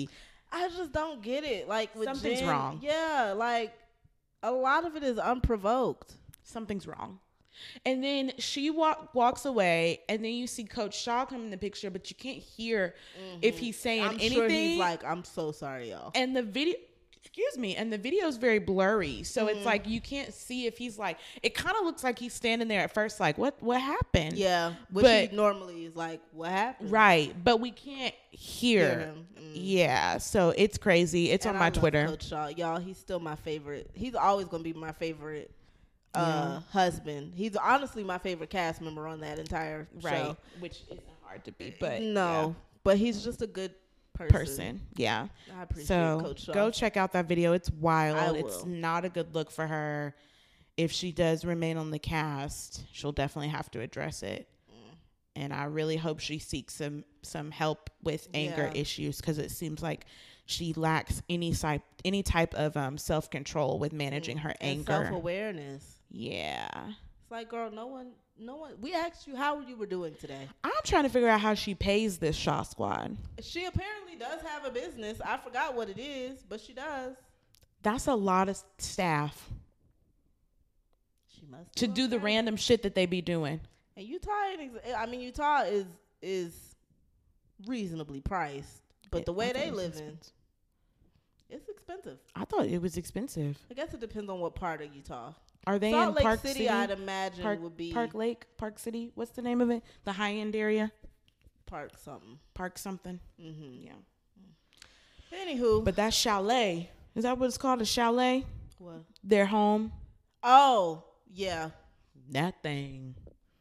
I just don't get it. Like with Something's Jen, wrong. Yeah, like a lot of it is unprovoked. Something's wrong. And then she walks away, and then you see Coach Shaw come in the picture, but you can't hear if he's saying anything. Sure he's like, I'm so sorry, y'all. And the video, and the video is very blurry, so it's like you can't see if he's like. It kind of looks like he's standing there at first, like what happened? Yeah, but he normally is like, what happened? Right, but we can't hear him. Yeah, so it's crazy. It's on my Twitter. Coach Shaw, y'all, he's still my favorite. He's always gonna be my favorite husband. He's honestly my favorite cast member on that entire show, which isn't hard to be, but but he's just a good person. Yeah, I appreciate Coach Shaw. Go check out that video. It's wild. It's not a good look for her. If she does remain on the cast, she'll definitely have to address it. And I really hope she seeks some help with anger issues, because it seems like she lacks any type of self-control with managing her anger. Self-awareness. Yeah. It's like, girl, no one, we asked you how you were doing today. I'm trying to figure out how she pays this Shaw Squad. She apparently does have a business. I forgot what it is, but she does. That's a lot of staff. She must to do the random shit that they be doing. And Utah is reasonably priced, but the way they live in, it's expensive. I thought it was expensive. I guess it depends on what part of Utah. Are they Salt in Lake Park City? I'd imagine would be Park Lake, Park City. What's the name of it? The high end area. Park something. Park something. Mm-hmm. Yeah. Anywho, but that chalet, is that what it's called? A chalet? What? Their home. Oh yeah. That thing.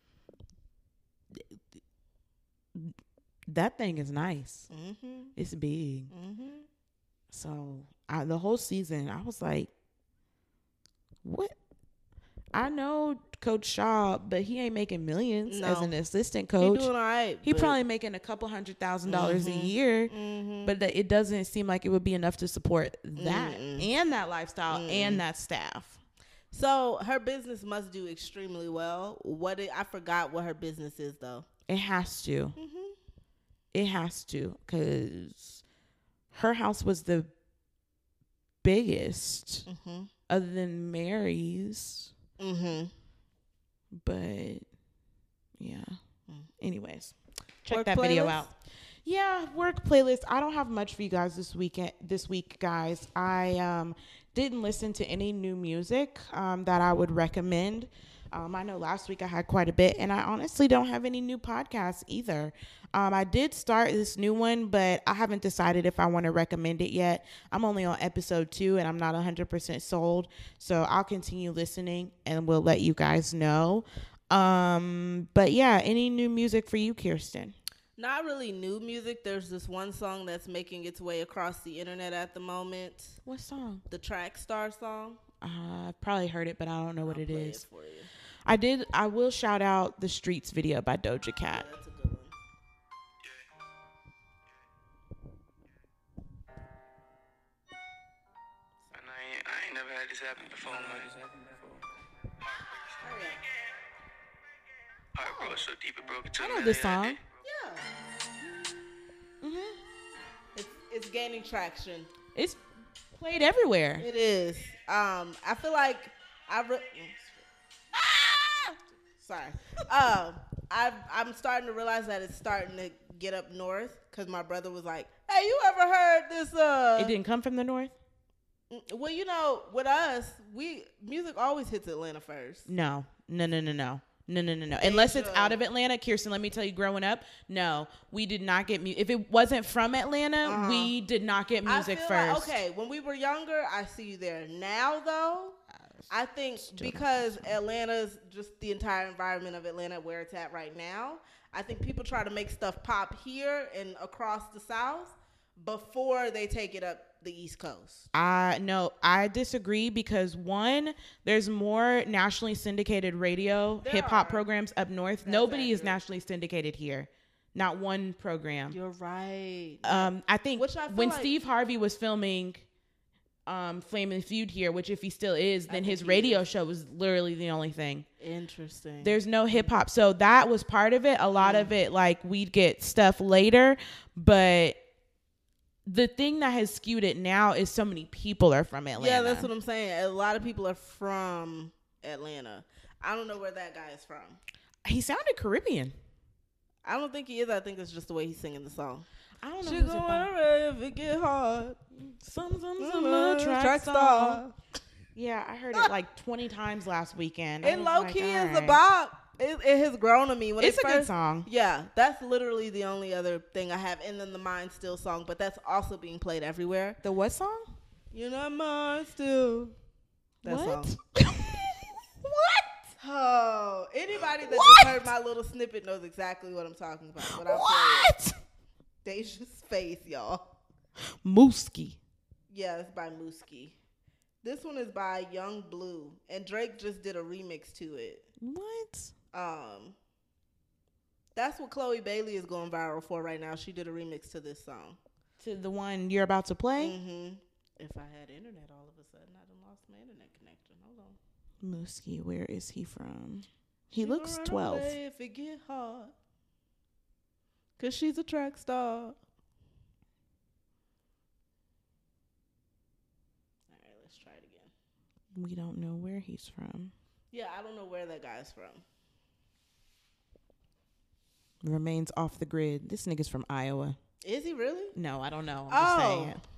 That thing is nice. Mm-hmm. It's big. Mm-hmm. So the whole season, I was like, what? I know Coach Shaw, but he ain't making millions as an assistant coach. He doing all right. He probably making a couple $100,000 a year, but it doesn't seem like it would be enough to support that and that lifestyle and that staff. So her business must do extremely well. I forgot what her business is though. It has to. It has to, because her house was the biggest other than Mary's. But yeah. Anyways, check that video out. Yeah, work playlist. I don't have much for you guys this week, guys. I didn't listen to any new music that I would recommend. I know last week I had quite a bit, and I honestly don't have any new podcasts either. I did start this new one, but I haven't decided if I want to recommend it yet. I'm only on episode 2, and I'm not 100% sold, so I'll continue listening, and we'll let you guys know. But yeah, any new music for you, Kirsten? Not really new music. There's this one song that's making its way across the internet at the moment. What song? The Track Star song. I've probably heard it, but I don't know what it is. It for you. I will shout out the Streets video by Doja Cat. That's a good one. I ain't never had this happen before. Heart broke so deep it broke into I know this song. Yeah. It's gaining traction. It's played everywhere. It is. I feel like sorry. I'm starting to realize that it's starting to get up north, because my brother was like, "Hey, you ever heard this?" It didn't come from the north. Well, with us, music always hits Atlanta first. No. Unless it's out of Atlanta. Kirsten, let me tell you, growing up, no, we did not get music. If it wasn't from Atlanta, we did not get music first. Okay, when we were younger, I see you there. Now, though, I think because Atlanta's just the entire environment of Atlanta where it's at right now, I think people try to make stuff pop here and across the South before they take it up the East Coast. No, I disagree, because one, there's more nationally syndicated radio hip hop programs up north. Nobody is nationally syndicated here. Not one program. You're right. I think when Steve Harvey was filming Flamin' Feud here, which if he still is, then his radio show was literally the only thing. Interesting. There's no hip hop. So that was part of it. A lot of it, like, we'd get stuff later, but the thing that has skewed it now is so many people are from Atlanta. Yeah, that's what I'm saying. A lot of people are from Atlanta. I don't know where that guy is from. He sounded Caribbean. I don't think he is. I think it's just the way he's singing the song. I don't know. She going away if it get hard. Some Track star. Yeah, I heard it like 20 times last weekend. It low key is a bop. It has grown on me. When it's a good song. Yeah, that's literally the only other thing I have. And then the Mind Still song, but that's also being played everywhere. The what song? You're not mine still. That what? song. What? Oh, anybody that just heard my little snippet knows exactly what I'm talking about. But What? Deja's face, y'all. Mooski. Yeah, it's by Mooski. This one is by Young Blue, and Drake just did a remix to it. What? That's what Chloe Bailey is going viral for right now. She did a remix to this song. To the one you're about to play? Mm-hmm. If I had internet all of a sudden, I'd have lost my internet connection. Hold on. Mooski, where is he from? He looks 12. If it get hard. Cause she's a track star. All right, let's try it again. We don't know where he's from. Yeah, I don't know where that guy's from. Remains off the grid. This nigga's from Iowa. Is he really? No, I don't know. I'm just saying it.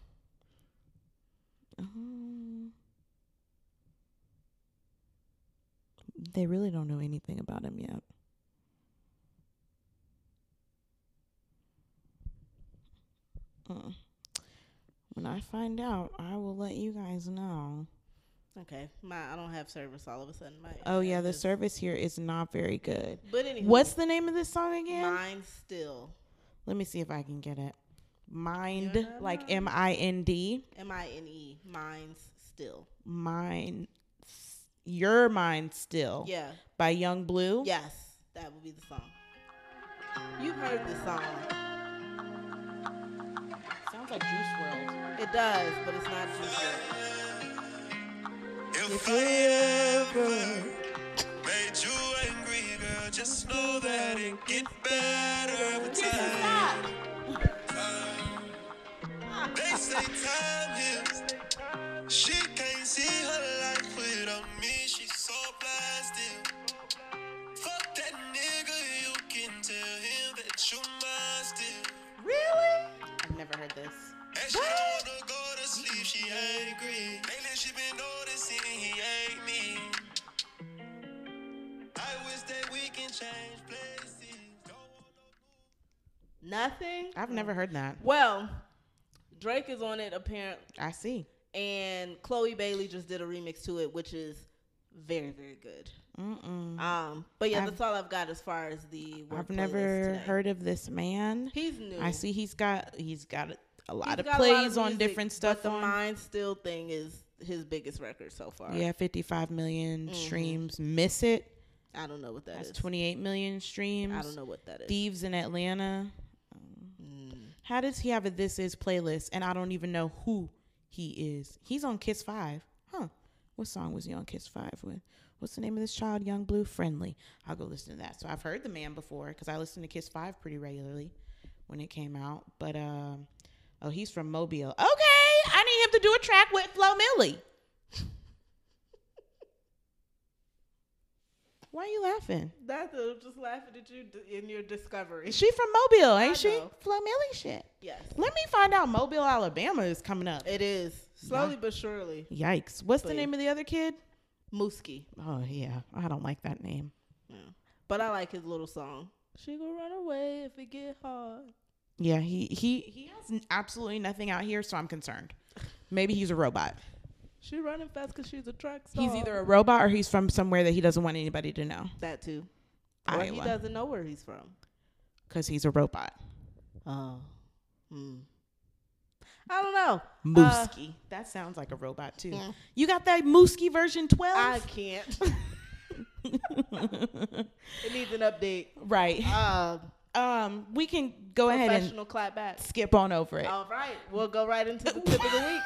They really don't know anything about him yet. When I find out, I will let you guys know. Okay, I don't have service all of a sudden. The service here is not very good. But anyway, what's the name of this song again? Mind Still. Let me see if I can get it. Mind, like M-I-N-D. M-I-N-E. Mind's Still. Mind. Your Mind Still. Yeah. By Young Blue. Yes, that would be the song. You've heard this song. Sounds like Juice WRLD. It does, but it's not Juice WRLD. If I ever made you angry, girl, just know that it gets better every time. They say time heals. She can't see her life without me. She's so blasted. Fuck that nigga, you can tell him that you're mine still. Really? I've never heard this. And she don't wanna go to sleep, she angry. Lately she been noticing he ain't me. I wish that we can change places. Nothing? I've never heard that. Well, Drake is on it apparently. I see. And Chloe Bailey just did a remix to it, which is very, very good. But yeah, that's all I've got as far as the work I've never today. heard of this man. He's new. I see he's got a lot of got plays of on music, different stuff. But the Mind Still thing is his biggest record so far. Yeah, 55 million streams. Miss It. I don't know what that is. That's 28 million streams. I don't know what that is. Thieves in Atlanta. How does he have a This Is playlist and I don't even know who he is? He's on Kiss 5. Huh. What song was he on Kiss 5 with? What's the name of this child? Young Blue? Friendly. I'll go listen to that. So I've heard the man before because I listened to Kiss 5 pretty regularly when it came out. But, he's from Mobile. Okay. I need him to do a track with Flo Milli. Why are you laughing? That's I'm just laughing at you in your discovery. She from Mobile, ain't she? know. Flo Milli shit. Yes. Let me find out Mobile, Alabama is coming up. It is. Slowly but surely. Yikes. What's the But name of the other kid? Mooski. Oh, yeah. I don't like that name. Yeah. But I like his little song. She gonna run away if it get hard. Yeah, he has absolutely nothing out here, so I'm concerned. Maybe he's a robot. She running fast because she's a track star. He's either a robot or he's from somewhere that he doesn't want anybody to know. That too. Or he Iowa. doesn't know where he's from. Because he's a robot. Oh. I don't know. Mooski. That sounds like a robot, too. Yeah. You got that Mooski version 12? I can't. It needs an update. Right. We can go ahead and Professional clap back. skip on over it. All right. We'll go right into the tip of the week.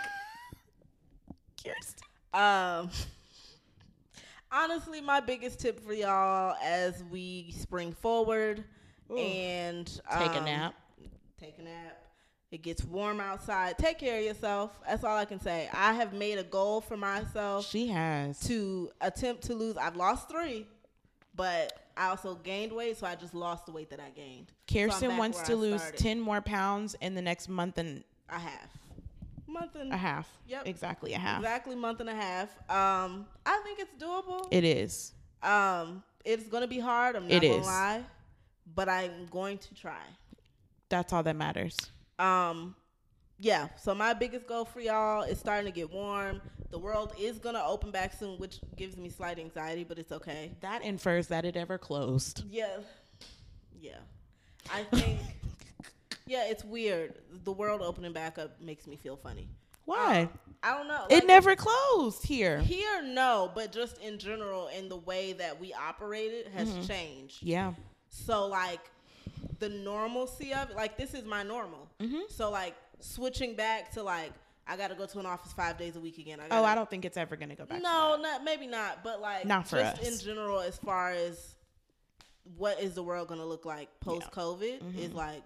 Honestly, my biggest tip for y'all as we spring forward and Take a nap. Take a nap. It gets warm outside. Take care of yourself. That's all I can say. I have made a goal for myself. She has. To attempt to lose. I've lost 3, but I also gained weight, so I just lost the weight that I gained. Kirsten wants to lose 10 more pounds in the next month and a half. Yep. Exactly a half. Exactly month and a half. I think it's doable. It is. It's going to be hard. I'm not going to lie. But I'm going to try. That's all that matters. Yeah. So my biggest goal for y'all is starting to get warm. The world is going to open back soon, which gives me slight anxiety, but it's okay. That infers that it ever closed. Yeah. Yeah. I think, yeah, it's weird. The world opening back up makes me feel funny. Why? I don't know. Like, it never closed here. Here, no, but just in general, in the way that we operated has changed. Yeah. So, like, the normalcy of it, like, this is my normal. So, like, switching back to, like, I got to go to an office 5 days a week again. I don't think it's ever going to go back to that. Maybe not. But, like, not for just us. in general, as far as what is the world going to look like post-COVID is like,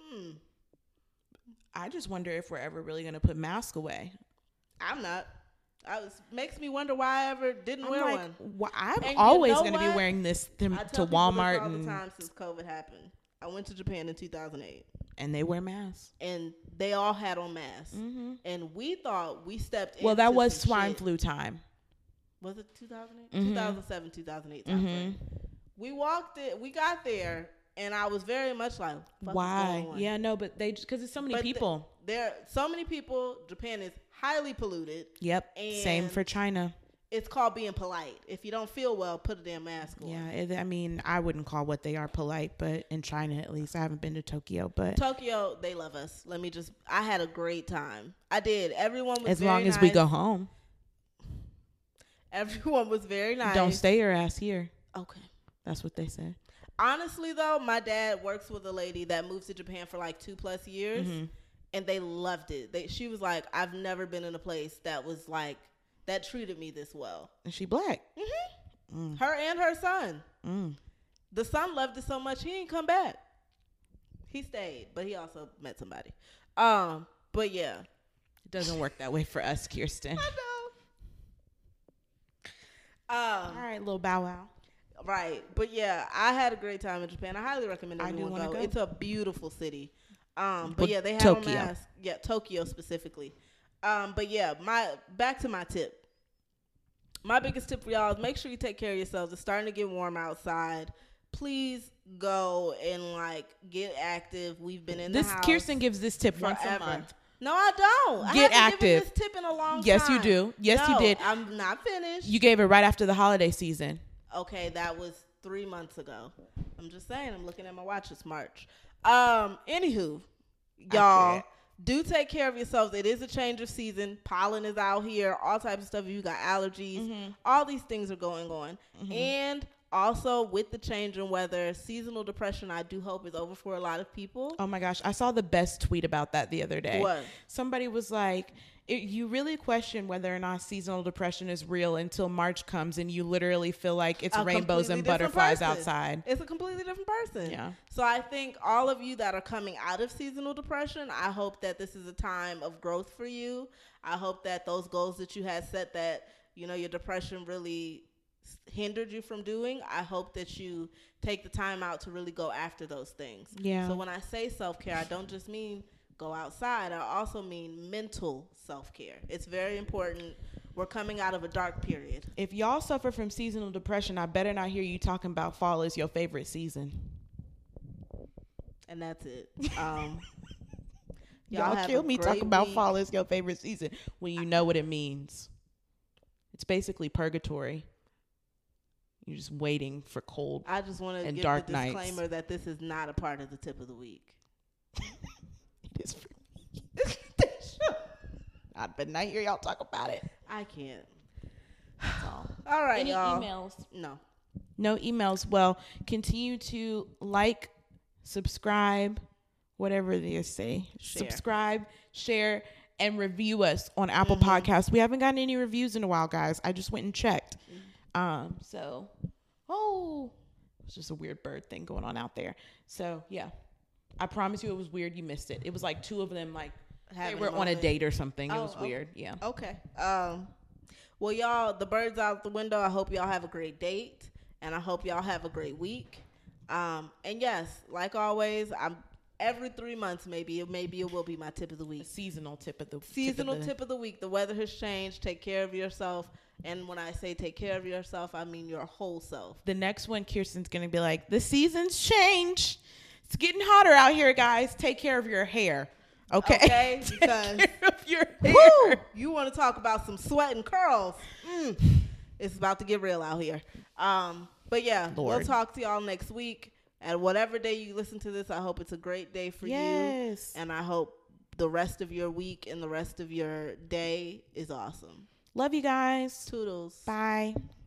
I just wonder if we're ever really going to put masks away. I'm not. Makes me wonder why I ever didn't wear one. I'm always going to be wearing this to Walmart all the time since COVID happened. I went to Japan in 2008. And they wear masks. And they all had on masks. And we thought we stepped in. Well, that was swine flu time. Was it 2008? 2007, 2008 time frame. We got there, and I was very much like, why? Yeah, no, but because it's so many people. There are so many people. Japan is highly polluted. Yep. Same for China. It's called being polite. If you don't feel well, put a damn mask on. Yeah, I mean, I wouldn't call what they are polite, but in China at least. I haven't been to Tokyo, but Tokyo, they love us. I had a great time. I did. Everyone was as very long as nice. we go home. Everyone was very nice. Don't stay your ass here. Okay. That's what they said. Honestly, though, my dad works with a lady that moved to Japan for like 2+ years, and they loved it. She was like, I've never been in a place that was like, that treated me this well. Is she black? Her and her son. The son loved it so much, he didn't come back. He stayed, but he also met somebody. But yeah. It doesn't work that way for us, Kirsten. I know. All right, little bow wow. Right. But yeah, I had a great time in Japan. I highly recommend everyone go. It's a beautiful city. But yeah, they have a mask. Yeah, Tokyo specifically. But yeah, back to my tip. My biggest tip for y'all is make sure you take care of yourselves. It's starting to get warm outside. Please go and like get active. We've been in the house. Kirsten gives this tip forever. once a month. No, I don't. Get I haven't active. given this tip in a long time. Yes, you do. Yes, you did. I'm not finished. You gave it right after the holiday season. Okay, that was 3 months ago. I'm just saying. I'm looking at my watch. It's March. Anywho, y'all, do take care of yourselves. It is a change of season. Pollen is out here. All types of stuff. If you got allergies, all these things are going on. And also, with the change in weather, seasonal depression, I do hope, is over for a lot of people. Oh my gosh, I saw the best tweet about that the other day. What? Somebody was like, you really question whether or not seasonal depression is real until March comes and you literally feel like it's rainbows and butterflies outside. It's a completely different person. Yeah. So I think all of you that are coming out of seasonal depression, I hope that this is a time of growth for you. I hope that those goals that you had set that, your depression really hindered you from doing, I hope that you take the time out to really go after those things. Yeah. So when I say self-care, I don't just mean go outside. I also mean mental self-care. It's very important. We're coming out of a dark period. If y'all suffer from seasonal depression, I better not hear you talking about fall is your favorite season. And that's it. Y'all kill me talking about fall is your favorite season when you know what it means. It's basically purgatory. You're just waiting for cold. I just want to give dark the disclaimer that this is not a part of the tip of the week. It is for me. I'd been not hear y'all talk about it. I can't. That's all. All right, Any y'all. emails? No emails. Well, continue to like, subscribe, whatever they say. Subscribe, share, and review us on Apple Podcasts. We haven't gotten any reviews in a while, guys. I just went and checked. It's just a weird bird thing going on out there. So yeah, I promise you it was weird. You missed it. It was like two of them, like, Having they were a on a moment. date or something. It Oh, was weird. Yeah. Okay. Well, y'all, the bird's out the window. I hope y'all have a great date, and I hope y'all have a great week. And yes, like always, I'm every 3 months maybe it will be my tip of the week. Seasonal tip of the Tip of the week. The weather has changed. Take care of yourself. And when I say take care of yourself, I mean your whole self. The next one, Kirsten's going to be like, the seasons change. It's getting hotter out here, guys. Take care of your hair. Okay? Okay? Take Because care of your hair. woo, you want to talk about some sweat and curls. It's about to get real out here. But yeah, Lord. we'll talk to y'all next week. And whatever day you listen to this, I hope it's a great day for you. Yes. And I hope the rest of your week and the rest of your day is awesome. Love you guys. Toodles. Bye.